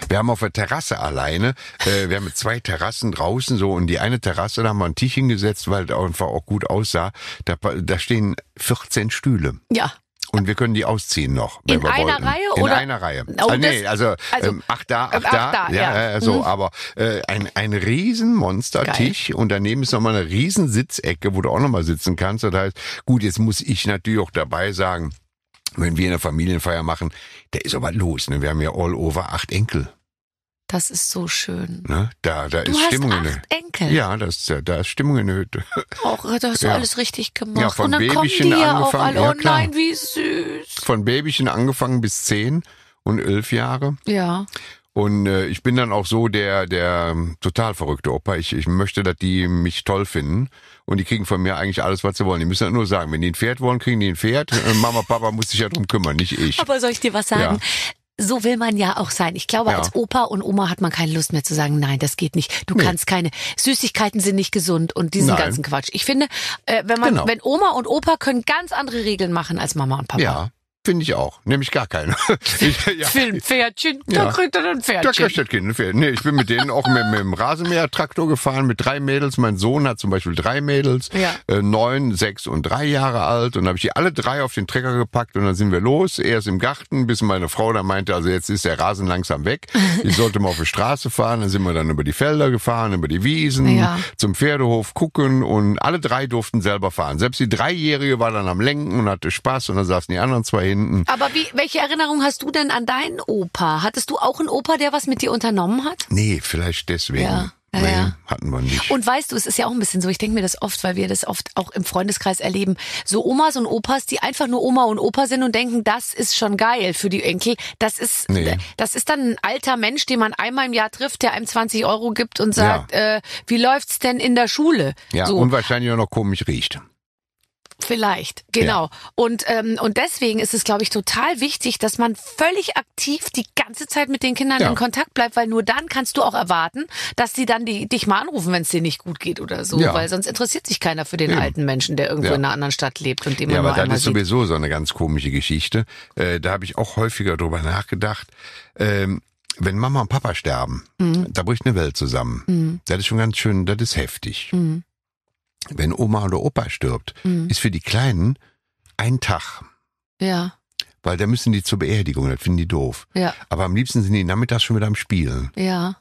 Wir haben auf der Terrasse alleine, äh, wir haben zwei Terrassen draußen so und die eine Terrasse, da haben wir einen Tisch hingesetzt, weil es einfach auch gut aussah. Da, da stehen vierzehn Stühle. Ja. Und wir können die ausziehen noch, wenn in wir einer wollten. Reihe in oder? einer Reihe. Oh, ah, nee, das, also, also ähm, acht da, acht, acht da. da, ja, ja. ja. so, mhm. aber äh, ein ein riesen Monstertisch und daneben ist nochmal eine riesen Sitzecke, wo du auch nochmal sitzen kannst. Das heißt, gut, jetzt muss ich natürlich auch dabei sagen, wenn wir eine Familienfeier machen, da ist aber los. Ne? Wir haben ja all over acht Enkel. Das ist so schön. Ne? Da, da Du ist hast Stimmung acht in der Enkel. Ja, das, da ist Stimmung in der Hütte. Auch, da hast du Ja. alles richtig gemacht. Ja, von und dann Babychen kommen die ja auch angefangen, alle. ja, Oh klar. nein, wie süß. Von Babychen angefangen bis zehn und elf Jahre. Ja. Und äh, ich bin dann auch so der der ähm, total verrückte Opa. Ich, ich möchte, dass die mich toll finden. Und die kriegen von mir eigentlich alles, was sie wollen. Die müssen halt nur sagen, wenn die ein Pferd wollen, kriegen die ein Pferd. Äh, Mama, Papa muss sich ja drum kümmern, nicht ich. Aber soll ich dir was sagen? So will man ja auch sein. Ich glaube, Ja. als Opa und Oma hat man keine Lust mehr zu sagen, nein, das geht nicht. Du Nee. kannst keine, Süßigkeiten sind nicht gesund und diesen Nein. ganzen Quatsch. Ich finde, äh, wenn man, Genau. wenn Oma und Opa können ganz andere Regeln machen als Mama und Papa. Ja, finde ich auch. Nämlich gar keine. Ich, ja. Für ein Pferdchen, Ja. da kriegt er dann ein Da Pferdchen. kriegt das Kind ein Pferd. Nee, ich bin mit denen auch mit, mit dem Rasenmäher-Traktor gefahren, mit drei Mädels. Mein Sohn hat zum Beispiel drei Mädels, Ja. äh, neun, sechs und drei Jahre alt. Und dann habe ich die alle drei auf den Trecker gepackt und dann sind wir los. Erst im Garten, bis meine Frau dann meinte, also jetzt ist der Rasen langsam weg. Ich sollte mal auf die Straße fahren. Dann sind wir dann über die Felder gefahren, über die Wiesen, Ja. zum Pferdehof gucken und alle drei durften selber fahren. Selbst die Dreijährige war dann am Lenken und hatte Spaß und dann saßen die anderen zwei hinten. Aber wie, welche Erinnerung hast du denn an deinen Opa? Hattest du auch einen Opa, der was mit dir unternommen hat? Nee, vielleicht deswegen. Ja, ja, nee, ja. hatten wir nicht. Und weißt du, es ist ja auch ein bisschen so, ich denke mir das oft, weil wir das oft auch im Freundeskreis erleben, so Omas und Opas, die einfach nur Oma und Opa sind und denken, das ist schon geil für die Enkel. Das ist, Nee. das ist dann ein alter Mensch, den man einmal im Jahr trifft, der einem zwanzig Euro gibt und sagt, äh, wie läuft's denn in der Schule? Ja, so. und wahrscheinlich auch noch komisch riecht. Vielleicht, genau. Und ähm, und deswegen ist es, glaube ich, total wichtig, dass man völlig aktiv die ganze Zeit mit den Kindern Ja. in Kontakt bleibt, weil nur dann kannst du auch erwarten, dass sie dann die, dich mal anrufen, wenn es dir nicht gut geht oder so, Ja. weil sonst interessiert sich keiner für den Eben. alten Menschen, der irgendwo Ja. in einer anderen Stadt lebt und den man Ja, nur aber das einmal ist sieht. sowieso so eine ganz komische Geschichte. Äh, da habe ich auch häufiger drüber nachgedacht. Ähm, wenn Mama und Papa sterben, Mhm. da bricht eine Welt zusammen. Mhm. Das ist schon ganz schön, das ist heftig. Mhm. Wenn Oma oder Opa stirbt, Mhm. ist für die Kleinen ein Tag. Ja, Weil da müssen die zur Beerdigung, das finden die doof. ja, Aber am liebsten sind die nachmittags schon wieder am Spielen. ja.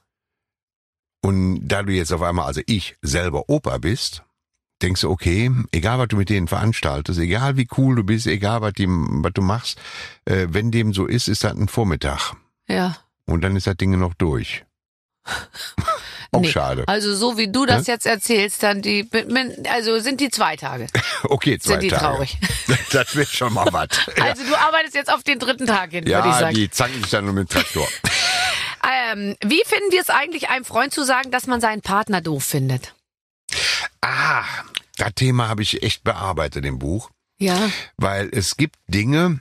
Und da du jetzt auf einmal, also ich selber Opa bist, denkst du, okay, egal was du mit denen veranstaltest, egal wie cool du bist, egal was, die, was du machst, äh, wenn dem so ist, ist das ein Vormittag. Ja. Und dann ist das Ding noch durch. Auch Nee. schade. Also so wie du das jetzt erzählst, dann die, also sind die zwei Tage, Okay, zwei sind die Tage. traurig. Das wird schon mal was. Also du arbeitest jetzt auf den dritten Tag hin, würde ich Ja, sagen. die zanken sich dann nur mit dem Traktor. Ähm, wie finden wir es eigentlich, einem Freund zu sagen, dass man seinen Partner doof findet? Ah, das Thema habe ich echt bearbeitet im Buch. Ja. Weil es gibt Dinge,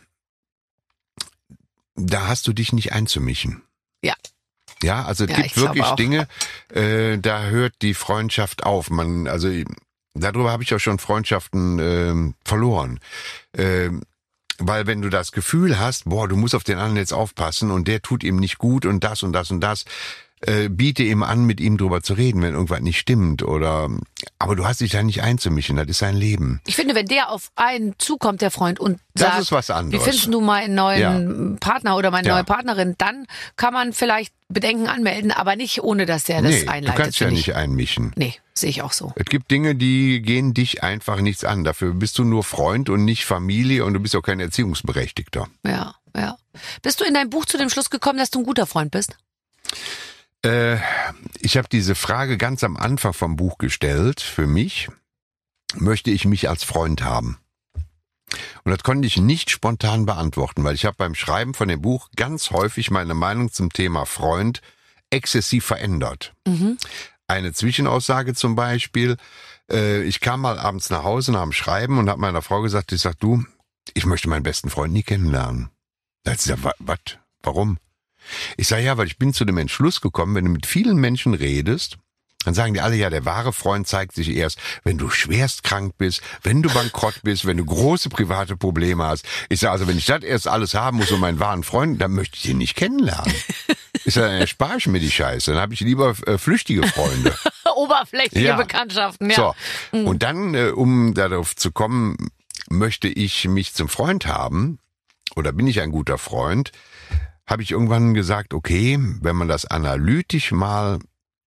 da hast du dich nicht einzumischen. Ja. Ja, also es Ja, gibt ich glaube wirklich auch. Dinge, äh, da hört die Freundschaft auf. Man, also darüber habe ich auch schon Freundschaften ähm, verloren. Ähm, weil wenn du das Gefühl hast, boah, du musst auf den anderen jetzt aufpassen und der tut ihm nicht gut und das und das und das, äh, biete ihm an, mit ihm drüber zu reden, wenn irgendwas nicht stimmt oder, aber du hast dich da nicht einzumischen, das ist sein Leben. Ich finde, wenn der auf einen zukommt, der Freund, und Das sagt, ist was wie anderes. findest du meinen neuen Partner oder meine Ja. neue Partnerin, dann kann man vielleicht Bedenken anmelden, aber nicht ohne, dass der das Nee, du einleitet. kannst ja finde ich. nicht einmischen. Nee, sehe ich auch so. Es gibt Dinge, die gehen dich einfach nichts an. Dafür bist du nur Freund und nicht Familie und du bist auch kein Erziehungsberechtigter. Ja, ja. Bist du in deinem Buch zu dem Schluss gekommen, dass du ein guter Freund bist? Äh, ich habe diese Frage ganz am Anfang vom Buch gestellt. Für mich möchte ich mich als Freund haben. Und das konnte ich nicht spontan beantworten, weil ich habe beim Schreiben von dem Buch ganz häufig meine Meinung zum Thema Freund exzessiv verändert. Mhm. Eine Zwischenaussage zum Beispiel, äh, ich kam mal abends nach Hause nach dem Schreiben und habe meiner Frau gesagt, ich sag, du, ich möchte meinen besten Freund nie kennenlernen. Da hat sie gesagt, was? Warum? Ich sage, ja, weil ich bin zu dem Entschluss gekommen, wenn du mit vielen Menschen redest, dann sagen die alle, ja, der wahre Freund zeigt sich erst, wenn du schwerst krank bist, wenn du bankrott bist, wenn du große private Probleme hast. Ich sage, also wenn ich das erst alles haben muss, um meinen wahren Freund, dann möchte ich ihn nicht kennenlernen. ist ja, dann spare ich mir die Scheiße. Dann habe ich lieber äh, flüchtige Freunde. Oberflächliche Ja. Bekanntschaften, ja. So, Mhm. und dann, äh, um darauf zu kommen, möchte ich mich zum Freund haben, oder bin ich ein guter Freund, habe ich irgendwann gesagt, okay, wenn man das analytisch mal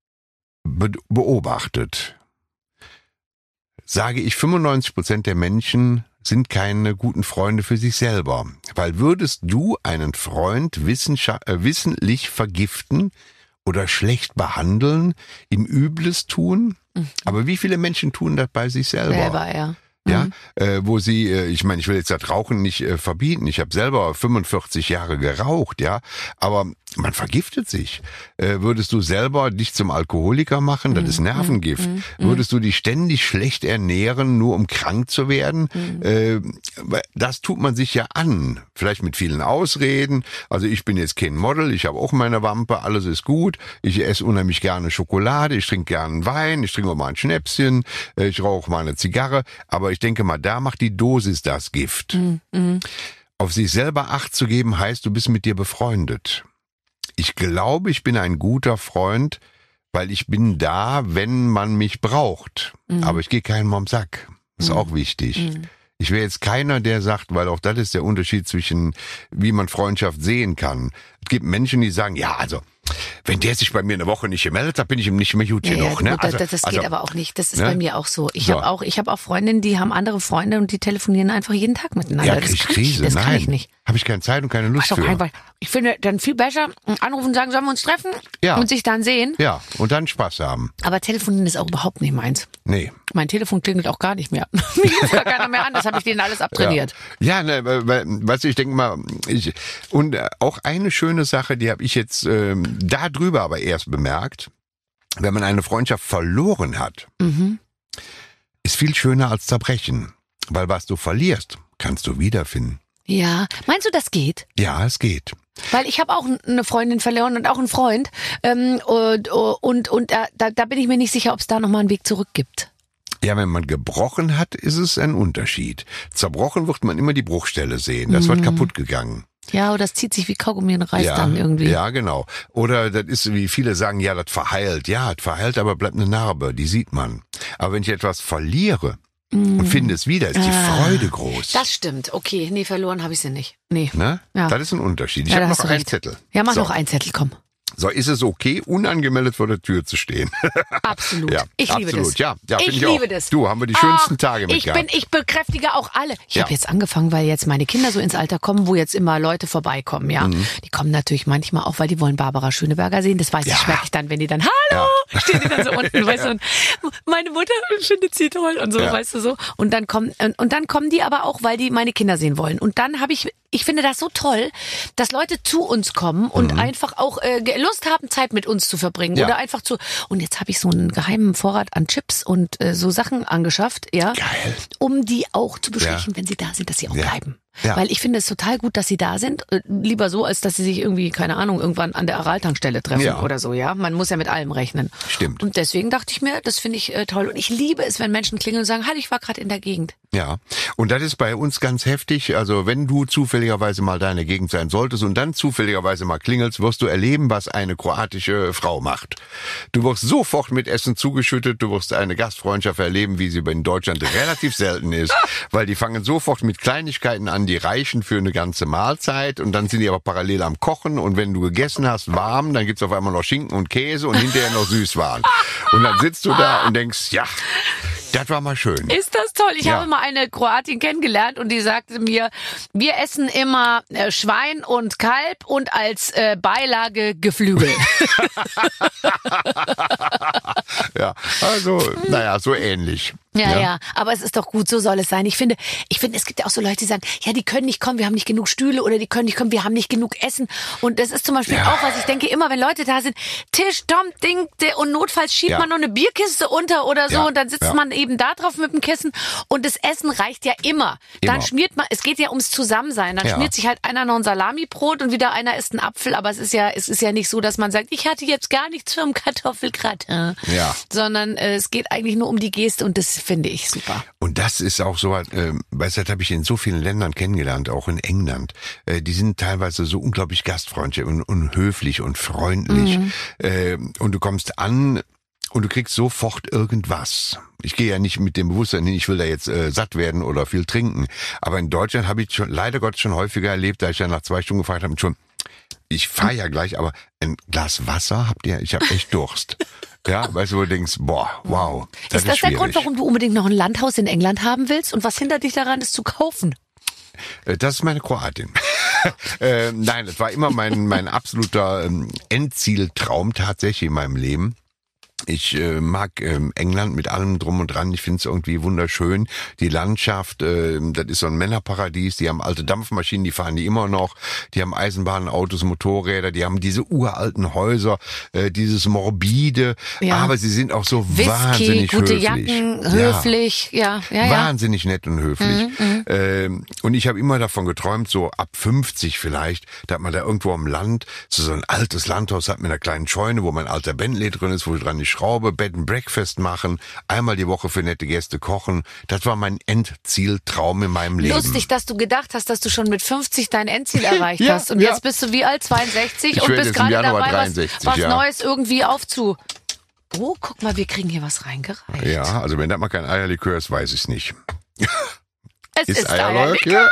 be- beobachtet, sage ich, fünfundneunzig Prozent der Menschen sind keine guten Freunde für sich selber. Weil würdest du einen Freund wissenscha- äh, wissentlich vergiften oder schlecht behandeln, ihm Übles tun? Mhm. Aber wie viele Menschen tun das bei sich selber? Selber, ja. Ja, Mhm. äh, wo sie, äh, ich meine, ich will jetzt das Rauchen nicht äh, verbieten. Ich habe selber fünfundvierzig Jahre geraucht, ja, aber man vergiftet sich. Äh, würdest du selber dich zum Alkoholiker machen? Das Mhm. ist Nervengift. Mhm. Würdest du dich ständig schlecht ernähren, nur um krank zu werden? Mhm. Äh, das tut man sich ja an. Vielleicht mit vielen Ausreden. Also ich bin jetzt kein Model, ich habe auch meine Wampe, alles ist gut. Ich esse unheimlich gerne Schokolade, ich trinke gerne Wein, ich trinke auch mal ein Schnäpschen, äh, ich rauche mal eine Zigarre. Aber ich denke mal, da macht die Dosis das Gift. Mhm. Auf sich selber Acht zu geben, heißt, du bist mit dir befreundet. Ich glaube, ich bin ein guter Freund, weil ich bin da, wenn man mich braucht. Mhm. Aber ich gehe keinem am Sack. Das ist Mhm. auch wichtig. Mhm. Ich wäre jetzt keiner, der sagt, weil auch das ist der Unterschied zwischen, wie man Freundschaft sehen kann. Es gibt Menschen, die sagen, ja, also, wenn der sich bei mir eine Woche nicht gemeldet hat, bin ich ihm nicht mehr gut Ja, genug. ja, Ne? gut, Also, das, das also, geht aber auch nicht. Das ist ne? bei mir auch so. Ich So. habe auch, ich habe auch Freundinnen, die haben andere Freunde und die telefonieren einfach jeden Tag miteinander. ja, das krieg ich kann Krise. ich, das Nein, kann ich nicht. habe ich keine Zeit und keine Lust Ach, doch für. einfach. Ich finde dann viel besser anrufen und sagen, sollen wir uns treffen Ja. und sich dann sehen. Ja, und dann Spaß haben. Aber telefonieren ist auch überhaupt nicht meins. Nee. Mein Telefon klingelt auch gar nicht mehr. Mich ruft gar keiner mehr an, das habe ich denen alles abtrainiert. Ja, ja, ne, weil, weißt du, ich denke mal, ich, und äh, auch eine schöne Sache, die habe ich jetzt ähm, da drüber aber erst bemerkt, wenn man eine Freundschaft verloren hat, Mhm. ist viel schöner als zerbrechen. Weil was du verlierst, kannst du wiederfinden. Ja, meinst du, das geht? Ja, es geht. Weil ich habe auch eine Freundin verloren und auch einen Freund. Ähm, und und, und da, da, da bin ich mir nicht sicher, ob es da nochmal einen Weg zurück gibt. Ja, wenn man gebrochen hat, ist es ein Unterschied. Zerbrochen wird man immer die Bruchstelle sehen. Das wird kaputt gegangen. Ja, oder das zieht sich wie Kaugummi und reißt dann irgendwie. Ja, genau. Oder das ist, wie viele sagen, ja, das verheilt. Ja, das verheilt, aber bleibt eine Narbe, die sieht man. Aber wenn ich etwas verliere und finde es wieder, ist die Ah, Freude groß. Das stimmt. Okay, nee, verloren habe ich sie nicht. Nee. Ne? Ja. Das ist ein Unterschied. Ich Ja, da habe hast noch du einen recht. Zettel. Ja, mach so. noch einen Zettel, komm. So, ist es okay, unangemeldet vor der Tür zu stehen? Absolut. Ja, ich liebe absolut. das. Ja, ja, ich find ich liebe auch. das. Du, haben wir die schönsten Ach, Tage mit ich bin, gehabt. ich bekräftige auch alle. Ich Ja. habe jetzt angefangen, weil jetzt meine Kinder so ins Alter kommen, wo jetzt immer Leute vorbeikommen, ja. Mhm. Die kommen natürlich manchmal auch, weil die wollen Barbara Schöneberger sehen. Das weiß Ja. ich, merke ich dann, wenn die dann, hallo, stehen die dann so unten, weißt du, und meine Mutter findet sie toll und so, Ja. weißt du so. Und dann kommen, und, und dann kommen die aber auch, weil die meine Kinder sehen wollen. Und dann habe ich, ich finde das so toll, dass Leute zu uns kommen und einfach auch äh, Lust haben, Zeit mit uns zu verbringen. Ja. Oder einfach zu, und jetzt habe ich so einen geheimen Vorrat an Chips und äh, so Sachen angeschafft, ja. Geil. Um die auch zu bestechen, wenn sie da sind, dass sie auch Ja. bleiben. Ja. Weil ich finde es total gut, dass sie da sind. Äh, Lieber so, als dass sie sich irgendwie, keine Ahnung, irgendwann an der Araltankstelle treffen Ja. oder so, ja. Man muss ja mit allem rechnen. Stimmt. Und deswegen dachte ich mir, das finde ich äh, toll. Und ich liebe es, wenn Menschen klingeln und sagen, hallo, ich war gerade in der Gegend. Ja, und das ist bei uns ganz heftig. Also wenn du zufälligerweise mal deine Gegend sein solltest und dann zufälligerweise mal klingelst, wirst du erleben, was eine kroatische Frau macht. Du wirst sofort mit Essen zugeschüttet, du wirst eine Gastfreundschaft erleben, wie sie in Deutschland relativ selten ist, weil die fangen sofort mit Kleinigkeiten an, die reichen für eine ganze Mahlzeit und dann sind die aber parallel am Kochen und wenn du gegessen hast, warm, dann gibt's auf einmal noch Schinken und Käse und hinterher noch Süßwaren. Und dann sitzt du da und denkst, ja, das war mal schön. Ist das toll? Ich Ja. habe mal eine Kroatin kennengelernt und die sagte mir, wir essen immer äh, Schwein und Kalb und als äh, Beilage Geflügel. Ja, also, naja, so ähnlich. Ja, ja, aber es ist doch gut, so soll es sein. Ich finde, ich finde, es gibt ja auch so Leute, die sagen, ja, die können nicht kommen, wir haben nicht genug Stühle oder die können nicht kommen, wir haben nicht genug Essen. Und das ist zum Beispiel Ja. auch, was ich denke, immer wenn Leute da sind, Tisch, Tom, Ding, der, und notfalls schiebt Ja. man noch eine Bierkiste unter oder so Ja, und dann sitzt ja. man eben da drauf mit dem Kissen und das Essen reicht ja immer. Dann Immer. schmiert man, es geht ja ums Zusammensein, dann Ja. schmiert sich halt einer noch ein Salamibrot und wieder einer isst einen Apfel, aber es ist ja, es ist ja nicht so, dass man sagt, ich hatte jetzt gar nichts für einen Kartoffelgratin. Ja. Sondern äh, es geht eigentlich nur um die Geste und das finde ich super. Und das ist auch so, äh, weißt du, das habe ich in so vielen Ländern kennengelernt, auch in England. Äh, die sind teilweise so unglaublich gastfreundlich und, und höflich und freundlich. Mhm. Äh, und du kommst an und du kriegst sofort irgendwas. Ich gehe ja nicht mit dem Bewusstsein hin, ich will da jetzt äh, satt werden oder viel trinken. Aber in Deutschland habe ich schon leider Gott schon häufiger erlebt, da ich ja nach zwei Stunden gefragt habe, schon, ich fahre ja gleich, aber ein Glas Wasser habt ihr? Ich habe echt Durst. Ja, weißt du, wo du denkst, boah, wow. Das ist das ist der Grund, warum du unbedingt noch ein Landhaus in England haben willst? Und was hindert dich daran, es zu kaufen? Das ist meine Kroatin. äh, nein, das war immer mein, mein absoluter ähm, Endzieltraum tatsächlich in meinem Leben. Ich äh, mag ähm, England mit allem drum und dran. Ich finde es irgendwie wunderschön. Die Landschaft, äh, das ist so ein Männerparadies. Die haben alte Dampfmaschinen, die fahren die immer noch. Die haben Eisenbahnen, Autos, Motorräder. Die haben diese uralten Häuser, äh, dieses morbide. Ja. Aber sie sind auch so Whisky, wahnsinnig gute höflich. Jacken, höflich. Ja, ja, ja. Wahnsinnig nett und höflich. Mhm, ähm, und ich habe immer davon geträumt, so ab fünfzig vielleicht, da hat man da irgendwo am Land so, so ein altes Landhaus hat mit einer kleinen Scheune, wo mein alter Bentley drin ist, wo ich dran die Schraube, Bed and Breakfast machen, einmal die Woche für nette Gäste kochen. Das war mein Endzieltraum in meinem Leben. Lustig, dass du gedacht hast, dass du schon mit fünfzig dein Endziel erreicht ja, hast. Und ja. jetzt bist du wie alt? zweiundsechzig ich und bist gerade dabei, dreiundsechzig, was, was ja. Neues irgendwie aufzu... Oh, guck mal, wir kriegen hier was reingereicht. Ja, also wenn das mal kein Eierlikör ist, weiß ich es nicht. Es ist, ist Eierlikör.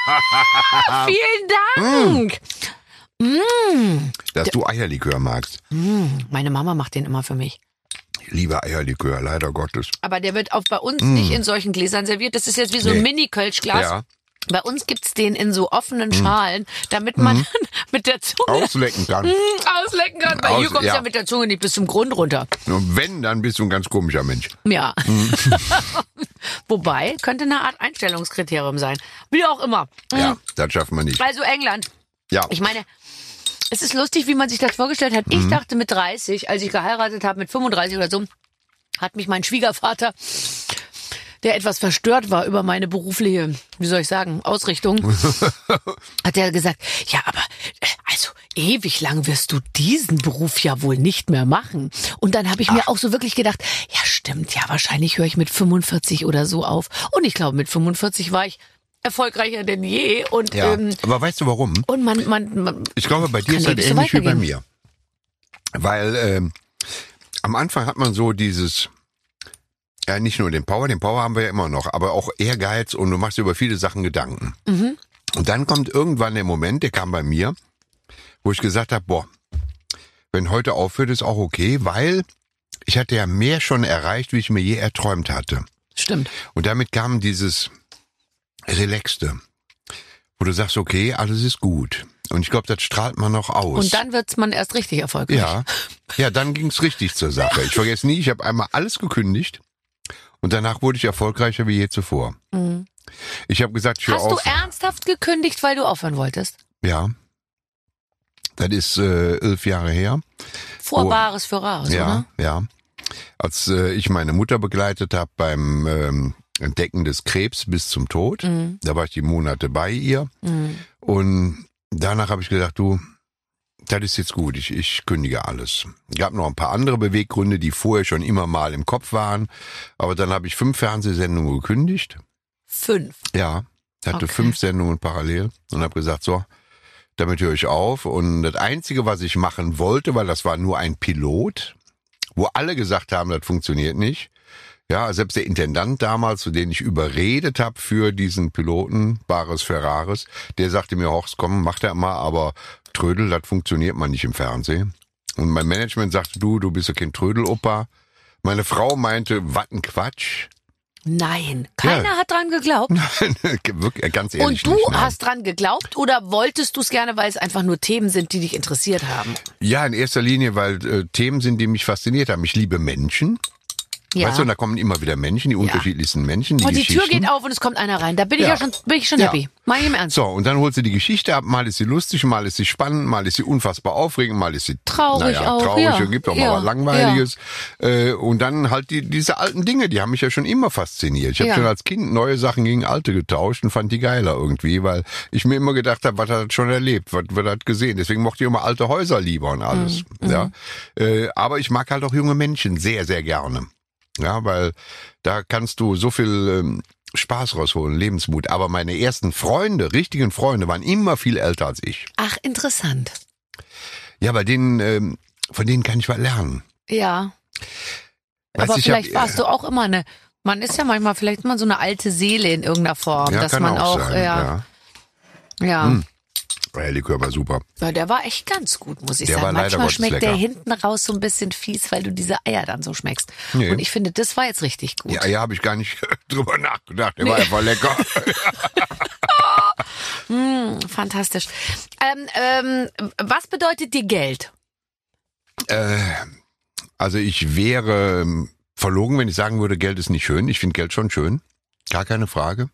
Vielen Dank. Mm. Mm. Dass du Eierlikör magst. Mm. Meine Mama macht den immer für mich. Ich liebe Eierlikör, leider Gottes. Aber der wird auch bei uns mm. nicht in solchen Gläsern serviert. Das ist jetzt wie so ein nee. Mini-Kölschglas. Ja. Bei uns gibt's den in so offenen Schalen, damit man Mhm. mit der Zunge auslecken kann. Mm, auslecken kann. Bei Aus, hier kommst du ja. ja mit der Zunge nicht bis zum Grund runter. Und wenn, dann bist du ein ganz komischer Mensch. Ja. Mhm. Wobei, könnte eine Art Einstellungskriterium sein. Wie auch immer. Ja, Mm. das schaffen wir nicht. Also England. Ja. Ich meine, es ist lustig, wie man sich das vorgestellt hat. Ich dachte mit dreißig, als ich geheiratet habe, mit fünfunddreißig oder so, hat mich mein Schwiegervater, der etwas verstört war über meine berufliche, wie soll ich sagen, Ausrichtung, hat er gesagt, ja, aber also ewig lang wirst du diesen Beruf ja wohl nicht mehr machen. Und dann habe ich mir auch so wirklich gedacht, ja stimmt, ja wahrscheinlich höre ich mit fünfundvierzig oder so auf. Und ich glaube, mit fünfundvierzig war ich erfolgreicher denn je. Und, Ja, ähm, aber weißt du warum? und man, man, man Ich glaube, bei dir kann ist das ewig so ähnlich wie bei weitergehen. mir. Weil ähm, am Anfang hat man so dieses, ja nicht nur den Power, den Power haben wir ja immer noch, aber auch Ehrgeiz und du machst dir über viele Sachen Gedanken. Mhm. Und dann kommt irgendwann der Moment, der kam bei mir, wo ich gesagt habe, boah, wenn heute aufhört, ist auch okay, weil ich hatte ja mehr schon erreicht, wie ich mir je erträumt hatte. Stimmt. Und damit kam dieses Relaxte, wo du sagst, okay, alles ist gut. Und ich glaube, das strahlt man noch aus. Und dann wird's man erst richtig erfolgreich. Ja, ja, dann ging's richtig zur Sache. Ich vergesse nie, ich habe einmal alles gekündigt und danach wurde ich erfolgreicher wie je zuvor. Mhm. Ich habe gesagt, ich höre Hast auf. du ernsthaft gekündigt, weil du aufhören wolltest? Ja, das ist äh, elf Jahre her. Vor Oh. Bares für Rares, Ja, oder? ja. Als äh, ich meine Mutter begleitet habe beim ähm, Entdecken des Krebs bis zum Tod, Mhm. da war ich die Monate bei ihr Mhm. und danach habe ich gedacht, du, das ist jetzt gut, ich, ich kündige alles. Gab noch ein paar andere Beweggründe, die vorher schon immer mal im Kopf waren, aber dann habe ich fünf Fernsehsendungen gekündigt. Fünf. Ja, hatte Okay. fünf Sendungen parallel und habe gesagt, so, damit höre ich auf. Und das Einzige, was ich machen wollte, weil das war nur ein Pilot, wo alle gesagt haben, das funktioniert nicht. Ja, selbst der Intendant damals, zu dem ich überredet habe für diesen Piloten, Bares Ferraris, der sagte mir, Horst, komm, mach der mal, aber Trödel, das funktioniert man nicht im Fernsehen. Und mein Management sagte, du, du bist ja kein Trödeloper. Meine Frau meinte, was ein Quatsch. Nein, keiner Ja. hat dran geglaubt. Wirklich, ganz ehrlich Und du nicht, nein. hast dran geglaubt oder wolltest du es gerne, weil es einfach nur Themen sind, die dich interessiert haben? Ja, in erster Linie, weil äh, Themen sind, die mich fasziniert haben. Ich liebe Menschen. Ja. Weißt du, und da kommen immer wieder Menschen, die unterschiedlichsten Menschen, die Und die Geschichten. Tür geht auf und es kommt einer rein. Da bin ich Ja. ja schon, bin ich schon Ja. happy. Mach ich im Ernst. So, und dann holst du die Geschichte ab. Mal ist sie lustig, mal ist sie spannend, mal ist sie unfassbar aufregend, mal ist sie Traurig naja, auch, traurig ja. und gibt auch mal Ja. was Langweiliges. Äh, und dann halt die, diese alten Dinge, die haben mich ja schon immer fasziniert. Ich habe Ja. schon als Kind neue Sachen gegen alte getauscht und fand die geiler irgendwie, weil ich mir immer gedacht habe, was hat er schon erlebt, was, was hat gesehen. Deswegen mochte ich immer alte Häuser lieber und alles. Mhm. Ja, äh, aber ich mag halt auch junge Menschen sehr, sehr gerne. Ja, weil da kannst du so viel ähm, Spaß rausholen, Lebensmut. Aber meine ersten Freunde, richtigen Freunde, waren immer viel älter als ich. Ach, interessant. Ja, bei denen, ähm, von denen kann ich was lernen. Ja. Weißt, Aber ich vielleicht hab, warst du auch immer eine, man ist ja manchmal vielleicht immer so eine alte Seele in irgendeiner Form, ja, dass kann man auch auch, sein, ja, ja. ja. Hm. Der Likör war super. Ja, der war echt ganz gut, muss ich Der war sagen. leider Manchmal Gottes schmeckt lecker. der hinten raus so ein bisschen fies, weil du diese Eier dann so schmeckst. Nee. Und ich finde, das war jetzt richtig gut. Ja, ja, habe ich gar nicht drüber nachgedacht. Der war einfach lecker. Mm, fantastisch. Ähm, ähm, was bedeutet dir Geld? äh, also ich wäre ähm, verlogen, wenn ich sagen würde, Geld ist nicht schön. Ich finde Geld schon schön. Gar keine Frage.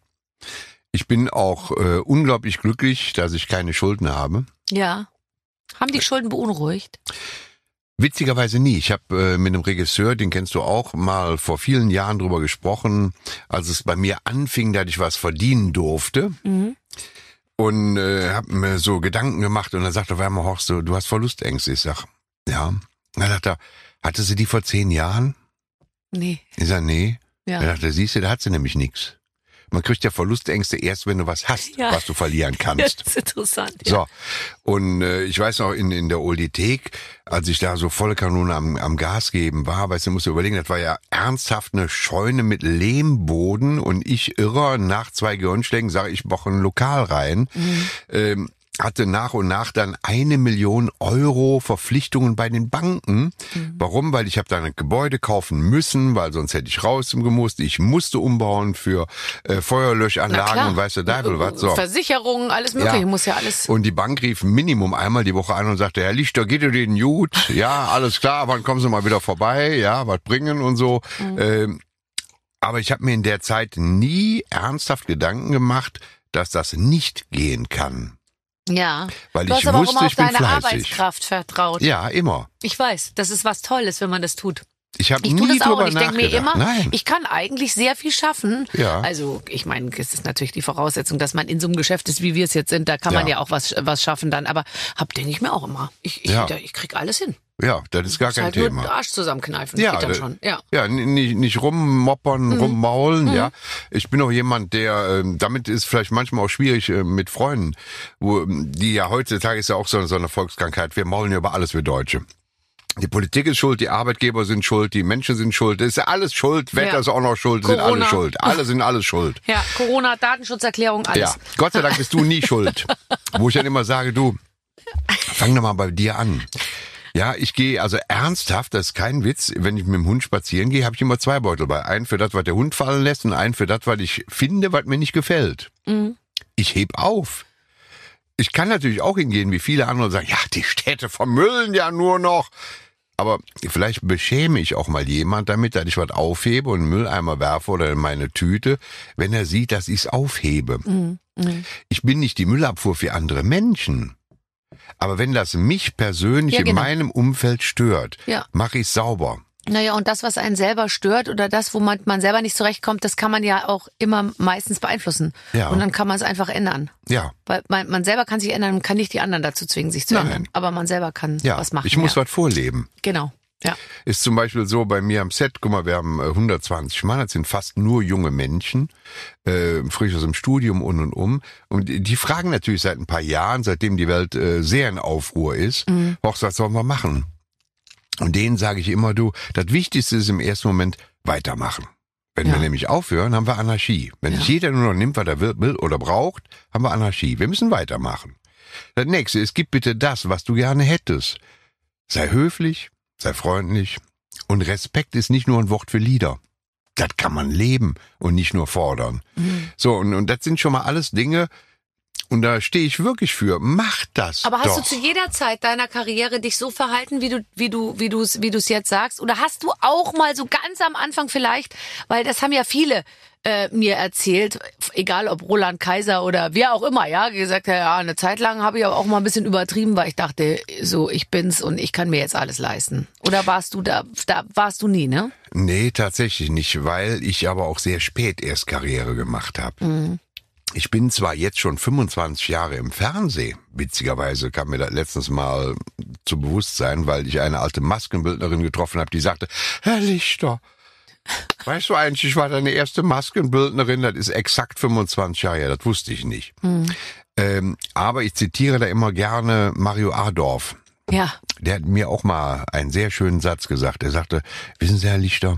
Ich bin auch äh, unglaublich glücklich, dass ich keine Schulden habe. Ja. Haben die Schulden beunruhigt? Witzigerweise nie. Ich habe äh, mit einem Regisseur, den kennst du auch, mal vor vielen Jahren drüber gesprochen, als es bei mir anfing, dass ich was verdienen durfte. Mhm. Und äh, habe mir so Gedanken gemacht und dann sagte er, einmal, Horst, du, du hast Verlustängste. Ich sag, ja. Und dann dachte er, hatte sie die vor zehn Jahren? Nee. Ich sag, nee. Ja. Er dachte, siehst du, da hat sie nämlich nichts. Man kriegt ja Verlustängste erst, wenn du was hast, Ja. was du verlieren kannst. Das ist interessant. Ja. So, und äh, ich weiß noch, in, in der Oldithek, als ich da so volle Kanone am, am Gas geben war, weißt du, musst du überlegen, das war ja ernsthaft eine Scheune mit Lehmboden und ich irrer nach zwei Gehirnschlägen, sage ich, boche ein Lokal rein. Mhm. Ähm, hatte nach und nach dann eine Million Euro Verpflichtungen bei den Banken. Mhm. Warum? Weil ich habe dann ein Gebäude kaufen müssen, weil sonst hätte ich rausgemusst. Ich musste umbauen für äh, Feuerlöschanlagen und weiß der Teufel was. So. Versicherungen, alles mögliche, Ja. muss ja alles. Und die Bank rief Minimum einmal die Woche an und sagte, Herr Lichter, geht ihr den gut? Ja, alles klar, wann kommen Sie mal wieder vorbei? Ja, was bringen und so. Mhm. Ähm, aber ich habe mir in der Zeit nie ernsthaft Gedanken gemacht, dass das nicht gehen kann. Ja. Weil du ich hast aber wusste, auch immer ich auf bin deine fleißig. Arbeitskraft vertraut. Ja, immer. Ich weiß, das ist was Tolles, wenn man das tut. Ich habe Ich nie tue das auch drüber und ich denke mir nachgedacht. immer, Nein. ich kann eigentlich sehr viel schaffen. Ja. Also ich meine, es ist natürlich die Voraussetzung, dass man in so einem Geschäft ist, wie wir es jetzt sind, da kann man Ja. ja auch was was schaffen dann. Aber hab denke ich mir auch immer, ich ich, Ja. ich krieg alles hin. Ja, das ist gar Ist kein halt nur Thema. den Arsch zusammenkneifen, Ja, geht dann das- schon. Ja. Ja, n- nicht, nicht rummoppern, Mhm. rummaulen, ja. Ich bin auch jemand, der, ähm, damit ist vielleicht manchmal auch schwierig äh, mit Freunden, wo, ähm, die ja heutzutage ist ja auch so, so eine Volkskrankheit. Wir maulen ja über alles, wir Deutsche. Die Politik ist schuld, die Arbeitgeber sind schuld, die Menschen sind schuld, es ist ja alles schuld, Wetter Ja. ist auch noch schuld, sind Corona. alle schuld. Alle sind alles schuld. Ja, Corona, Datenschutzerklärung, alles. Ja, Gott sei Dank bist du nie schuld. Wo ich dann immer sage, du, fang doch mal bei dir an. Ja, ich gehe also ernsthaft, das ist kein Witz, wenn ich mit dem Hund spazieren gehe, habe ich immer zwei Beutel bei. Einen für das, was der Hund fallen lässt und einen für das, was ich finde, was mir nicht gefällt. Mhm. Ich heb auf. Ich kann natürlich auch hingehen, wie viele andere sagen, ja, die Städte vermüllen ja nur noch. Aber vielleicht beschäme ich auch mal jemand damit, dass ich was aufhebe und einen Mülleimer werfe oder in meine Tüte, wenn er sieht, dass ich es aufhebe. Mhm. Mhm. Ich bin nicht die Müllabfuhr für andere Menschen. Aber wenn das mich persönlich Ja, genau. in meinem Umfeld stört, Ja. mache ich sauber. Naja, und das, was einen selber stört oder das, wo man, man selber nicht zurechtkommt, das kann man ja auch immer meistens beeinflussen. Ja. Und dann kann man es einfach ändern. Ja, Weil man, man selber kann sich ändern und kann nicht die anderen dazu zwingen, sich zu Nein. ändern. Aber man selber kann ja. was machen. ich muss ja. was vorleben. Genau. Ja. Ist zum Beispiel so bei mir am Set, guck mal, wir haben äh, hundertzwanzig Mann, das sind fast nur junge Menschen, äh, frisch aus dem Studium und und um. Und die, die fragen natürlich seit ein paar Jahren, seitdem die Welt äh, sehr in Aufruhr ist, Mhm. Horst, was sollen wir machen? Und denen sage ich immer, du, das Wichtigste ist im ersten Moment weitermachen. Wenn Ja. wir nämlich aufhören, haben wir Anarchie. Wenn Ja. sich jeder nur noch nimmt, was er will, will oder braucht, haben wir Anarchie. Wir müssen weitermachen. Das nächste, es gibt bitte das, was du gerne hättest. Sei höflich, sei freundlich. Und Respekt ist nicht nur ein Wort für Lieder. Das kann man leben und nicht nur fordern. Mhm. So, und, und das sind schon mal alles Dinge, und da stehe ich wirklich für. Mach das Aber hast doch. du zu jeder Zeit deiner Karriere dich so verhalten, wie du, wie du, wie du es, wie du es jetzt sagst? Oder hast du auch mal so ganz am Anfang vielleicht, weil das haben ja viele äh, mir erzählt, egal ob Roland Kaiser oder wer auch immer, ja, gesagt, ja, ja, eine Zeit lang habe ich aber auch mal ein bisschen übertrieben, weil ich dachte, so, ich bin's und ich kann mir jetzt alles leisten. Oder warst du da, da warst du nie, ne? Nee, tatsächlich nicht, weil ich aber auch sehr spät erst Karriere gemacht habe. Mhm. Ich bin zwar jetzt schon fünfundzwanzig Jahre im Fernsehen, witzigerweise kam mir das letztens mal zu Bewusstsein, weil ich eine alte Maskenbildnerin getroffen habe, die sagte, Herr Lichter, Weißt du eigentlich, ich war deine erste Maskenbildnerin, das ist exakt fünfundzwanzig Jahre her, das wusste ich nicht. Hm. Ähm, aber ich zitiere da immer gerne Mario Adorf. Ja. Der hat mir auch mal einen sehr schönen Satz gesagt. Er sagte, wissen Sie, Herr Lichter,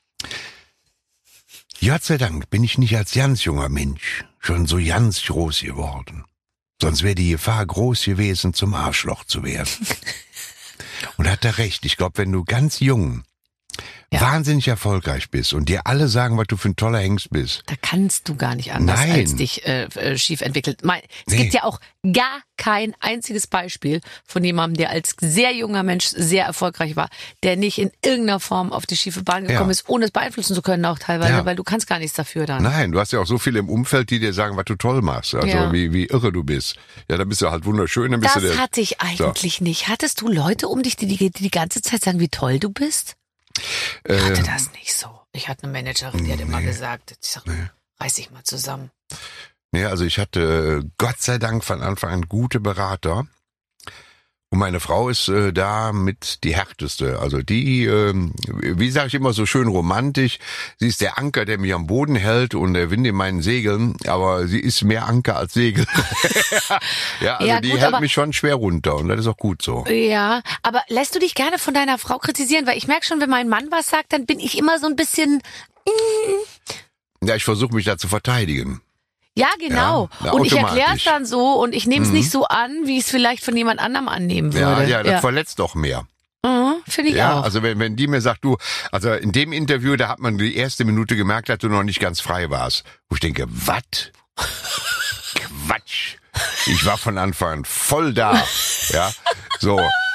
Gott sei Dank bin ich nicht als ganz junger Mensch schon so ganz groß geworden. Sonst wäre die Gefahr groß gewesen, zum Arschloch zu werden. Und hat er recht. Ich glaube, wenn du ganz jung ja. wahnsinnig erfolgreich bist und dir alle sagen, was du für ein toller Hengst bist. Da kannst du gar nicht anders, Nein. als dich äh, schief entwickelt. Mein, es Nee. gibt ja auch gar kein einziges Beispiel von jemandem, der als sehr junger Mensch sehr erfolgreich war, der nicht in irgendeiner Form auf die schiefe Bahn gekommen Ja. ist, ohne es beeinflussen zu können auch teilweise, Ja. weil du kannst gar nichts dafür dann. Nein, du hast ja auch so viele im Umfeld, die dir sagen, was du toll machst. Also Ja. wie, wie irre du bist. Ja, dann bist du halt wunderschön. Dann bist Das du der, hatte ich eigentlich nicht. Hattest du Leute um dich, die, die die ganze Zeit sagen, wie toll du bist? Ich äh, hatte das nicht so. Ich hatte eine Managerin, die hat immer gesagt, ich sag, reiß dich mal zusammen. Nee, also ich hatte äh, Gott sei Dank von Anfang an gute Berater. Und meine Frau ist äh, da mit die härteste. Also die, ähm, wie sage ich immer so schön romantisch, sie ist der Anker, der mich am Boden hält und der Wind in meinen Segeln, aber sie ist mehr Anker als Segel. ja, also Ja, die gut, hält aber- mich schon schwer runter und das ist auch gut so. Ja, aber lässt du dich gerne von deiner Frau kritisieren? Weil ich merke schon, wenn mein Mann was sagt, dann bin ich immer so ein bisschen... Ja, ich versuche mich da zu verteidigen. Ja, genau. Ja, ja, und ich erkläre es automatisch. dann so und ich nehme es Mhm. nicht so an, wie ich es vielleicht von jemand anderem annehmen Ja, würde. ja, das verletzt doch mehr. Mhm, finde ich Ja, auch. also wenn, wenn die mir sagt, du, also in dem Interview, da hat man die erste Minute gemerkt, dass du noch nicht ganz frei warst. Wo ich denke, was? Quatsch. Ich war von Anfang an voll da. Ja, so.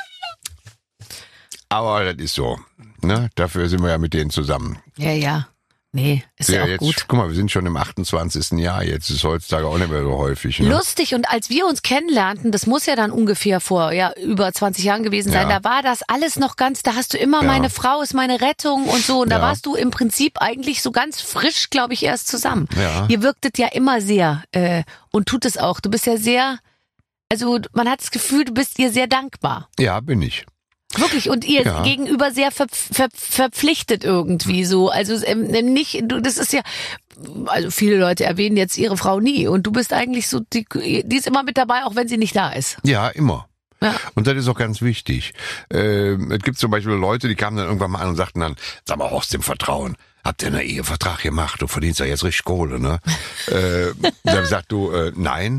Aber das ist so. Ne? Dafür sind wir ja mit denen zusammen. Ja, ja. Nee, ist ja, Ja, auch jetzt, gut. guck mal, wir sind schon im achtundzwanzigsten Jahr. Jetzt ist heutzutage auch nicht mehr so häufig. Ne? Lustig, und als wir uns kennenlernten, das muss ja dann ungefähr vor ja über zwanzig Jahren gewesen sein, Ja. da war das alles noch ganz, da hast du immer, Ja. meine Frau ist meine Rettung und so, und da Ja. warst du im Prinzip eigentlich so ganz frisch, glaube ich, erst zusammen. Ja. Ihr wirktet ja immer sehr äh, und tut es auch. Du bist ja sehr, also man hat das Gefühl, du bist ihr sehr dankbar. Ja, bin ich. Wirklich, und ihr Ja. gegenüber sehr ver, ver, verpflichtet irgendwie so. Also ähm, nicht, du, das ist ja, also viele Leute erwähnen jetzt ihre Frau nie, und du bist eigentlich so, die, die ist immer mit dabei, auch wenn sie nicht da ist. Ja, immer. Ja. Und das ist auch ganz wichtig. Ähm, es gibt zum Beispiel Leute, die kamen dann irgendwann mal an und sagten dann, sag mal, Horst, im Vertrauen, habt ihr einen Ehevertrag gemacht? Du verdienst ja jetzt richtig Kohle, ne? äh, dann hab ich gesagt, du, äh, nein.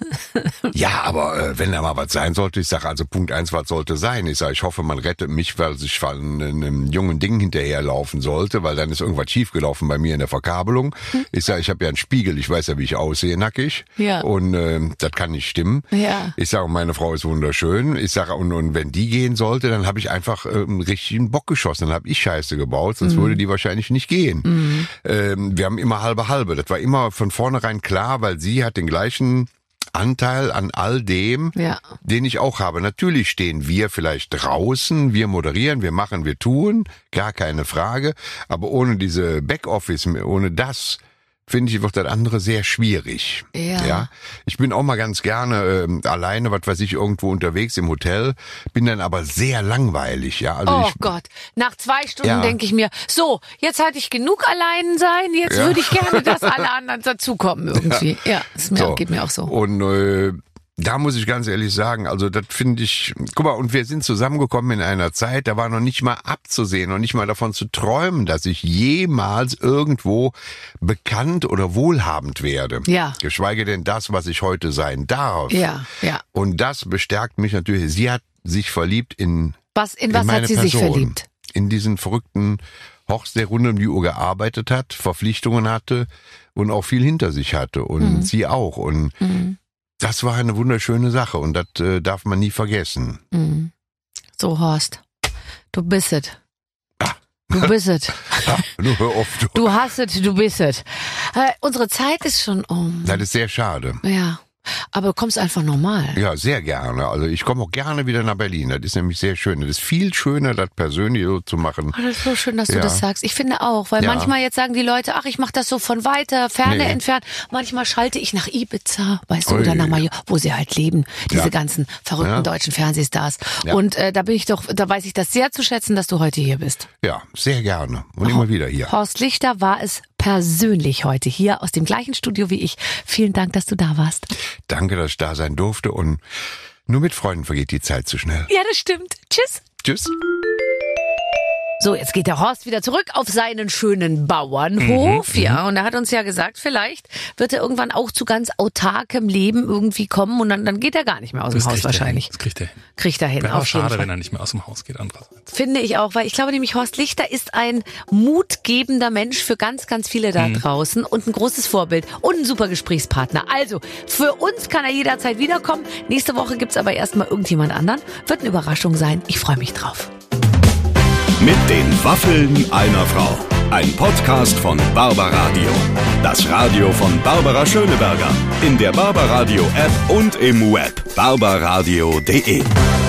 Ja, aber äh, wenn da mal was sein sollte, ich sage also Punkt eins, was sollte sein? Ich sage, ich hoffe, man rettet mich, weil ich von einem jungen Ding hinterherlaufen sollte, weil dann ist irgendwas schiefgelaufen bei mir in der Verkabelung. Ich sage, ich habe ja einen Spiegel, ich weiß ja, wie ich aussehe, nackig. Ja. Und äh, das kann nicht stimmen. Ja. Ich sage, meine Frau ist wunderschön. Ich sage, und, und wenn die gehen sollte, dann habe ich einfach äh, einen richtigen Bock geschossen. Dann habe ich Scheiße gebaut, sonst Mhm. würde die wahrscheinlich nicht gehen. Mhm. Ähm, wir haben immer halbe halbe. Das war immer von vornherein klar, weil sie hat den gleichen Anteil an all dem, Ja. den ich auch habe. Natürlich stehen wir vielleicht draußen, wir moderieren, wir machen, wir tun, gar keine Frage. Aber ohne diese Backoffice, ohne das, finde ich, wird das andere sehr schwierig. Ja. ja? Ich bin auch mal ganz gerne ähm, alleine, was weiß ich, irgendwo unterwegs im Hotel, bin dann aber sehr langweilig. Ja, also Oh ich, Gott, nach zwei Stunden Ja. denke ich mir, so, jetzt hatte ich genug allein sein, jetzt Ja. würde ich gerne, dass alle anderen dazukommen irgendwie. Ja, das mir, So. geht mir auch so. Und äh, da muss ich ganz ehrlich sagen, also das finde ich, guck mal, und wir sind zusammengekommen in einer Zeit, da war noch nicht mal abzusehen, noch nicht mal davon zu träumen, dass ich jemals irgendwo bekannt oder wohlhabend werde. Ja. Geschweige denn das, was ich heute sein darf. Ja, ja. Und das bestärkt mich natürlich. Sie hat sich verliebt in, Was, in in was meine hat sie sich Person. verliebt? In diesen verrückten Horst, der rund um die Uhr gearbeitet hat, Verpflichtungen hatte und auch viel hinter sich hatte. Und Mhm. sie auch. Und Mhm. das war eine wunderschöne Sache und das äh, darf man nie vergessen. Mhm. So, Horst, du bist es. Ah. Du bist es. Ja, nur hör auf, du. Du hast es, du bist es. Äh, unsere Zeit ist schon um. Das ist sehr schade. Ja. Aber du kommst einfach normal. Ja, sehr gerne. Also ich komme auch gerne wieder nach Berlin. Das ist nämlich sehr schön. Das ist viel schöner, das persönlich so zu machen. Oh, das ist so schön, dass ja. du das sagst. Ich finde auch, weil ja. manchmal jetzt sagen die Leute, ach, ich mache das so von weiter, Ferne nee. entfernt. Manchmal schalte ich nach Ibiza, weißt du, Ui. oder nach Mallorca, wo sie halt leben, diese Ja. ganzen verrückten Ja. deutschen Fernsehstars. Ja. Und äh, da bin ich doch, da weiß ich das sehr zu schätzen, dass du heute hier bist. Ja, sehr gerne. Und immer wieder hier. Horst Lichter war es persönlich heute hier aus dem gleichen Studio wie ich. Vielen Dank, dass du da warst. Danke, dass ich da sein durfte und nur mit Freunden vergeht die Zeit zu schnell. Ja, das stimmt. Tschüss. Tschüss. So, jetzt geht der Horst wieder zurück auf seinen schönen Bauernhof. Mhm, ja, und er hat uns ja gesagt, vielleicht wird er irgendwann auch zu ganz autarkem Leben irgendwie kommen und dann, dann geht er gar nicht mehr aus dem Haus kriegt er wahrscheinlich. hin. Das kriegt er hin. Kriegt er hin, Wäre auf auch jeden schade, Fall. wenn er nicht mehr aus dem Haus geht, andererseits. Finde ich auch, weil ich glaube nämlich, Horst Lichter ist ein mutgebender Mensch für ganz, ganz viele da draußen und ein großes Vorbild und ein super Gesprächspartner. Also, für uns kann er jederzeit wiederkommen. Nächste Woche gibt's aber erstmal irgendjemand anderen. Wird eine Überraschung sein. Ich freue mich drauf. Mit den Waffeln einer Frau. Ein Podcast von Barbaradio. Das Radio von Barbara Schöneberger. In der Barbaradio App und im Web barbaradio punkt de.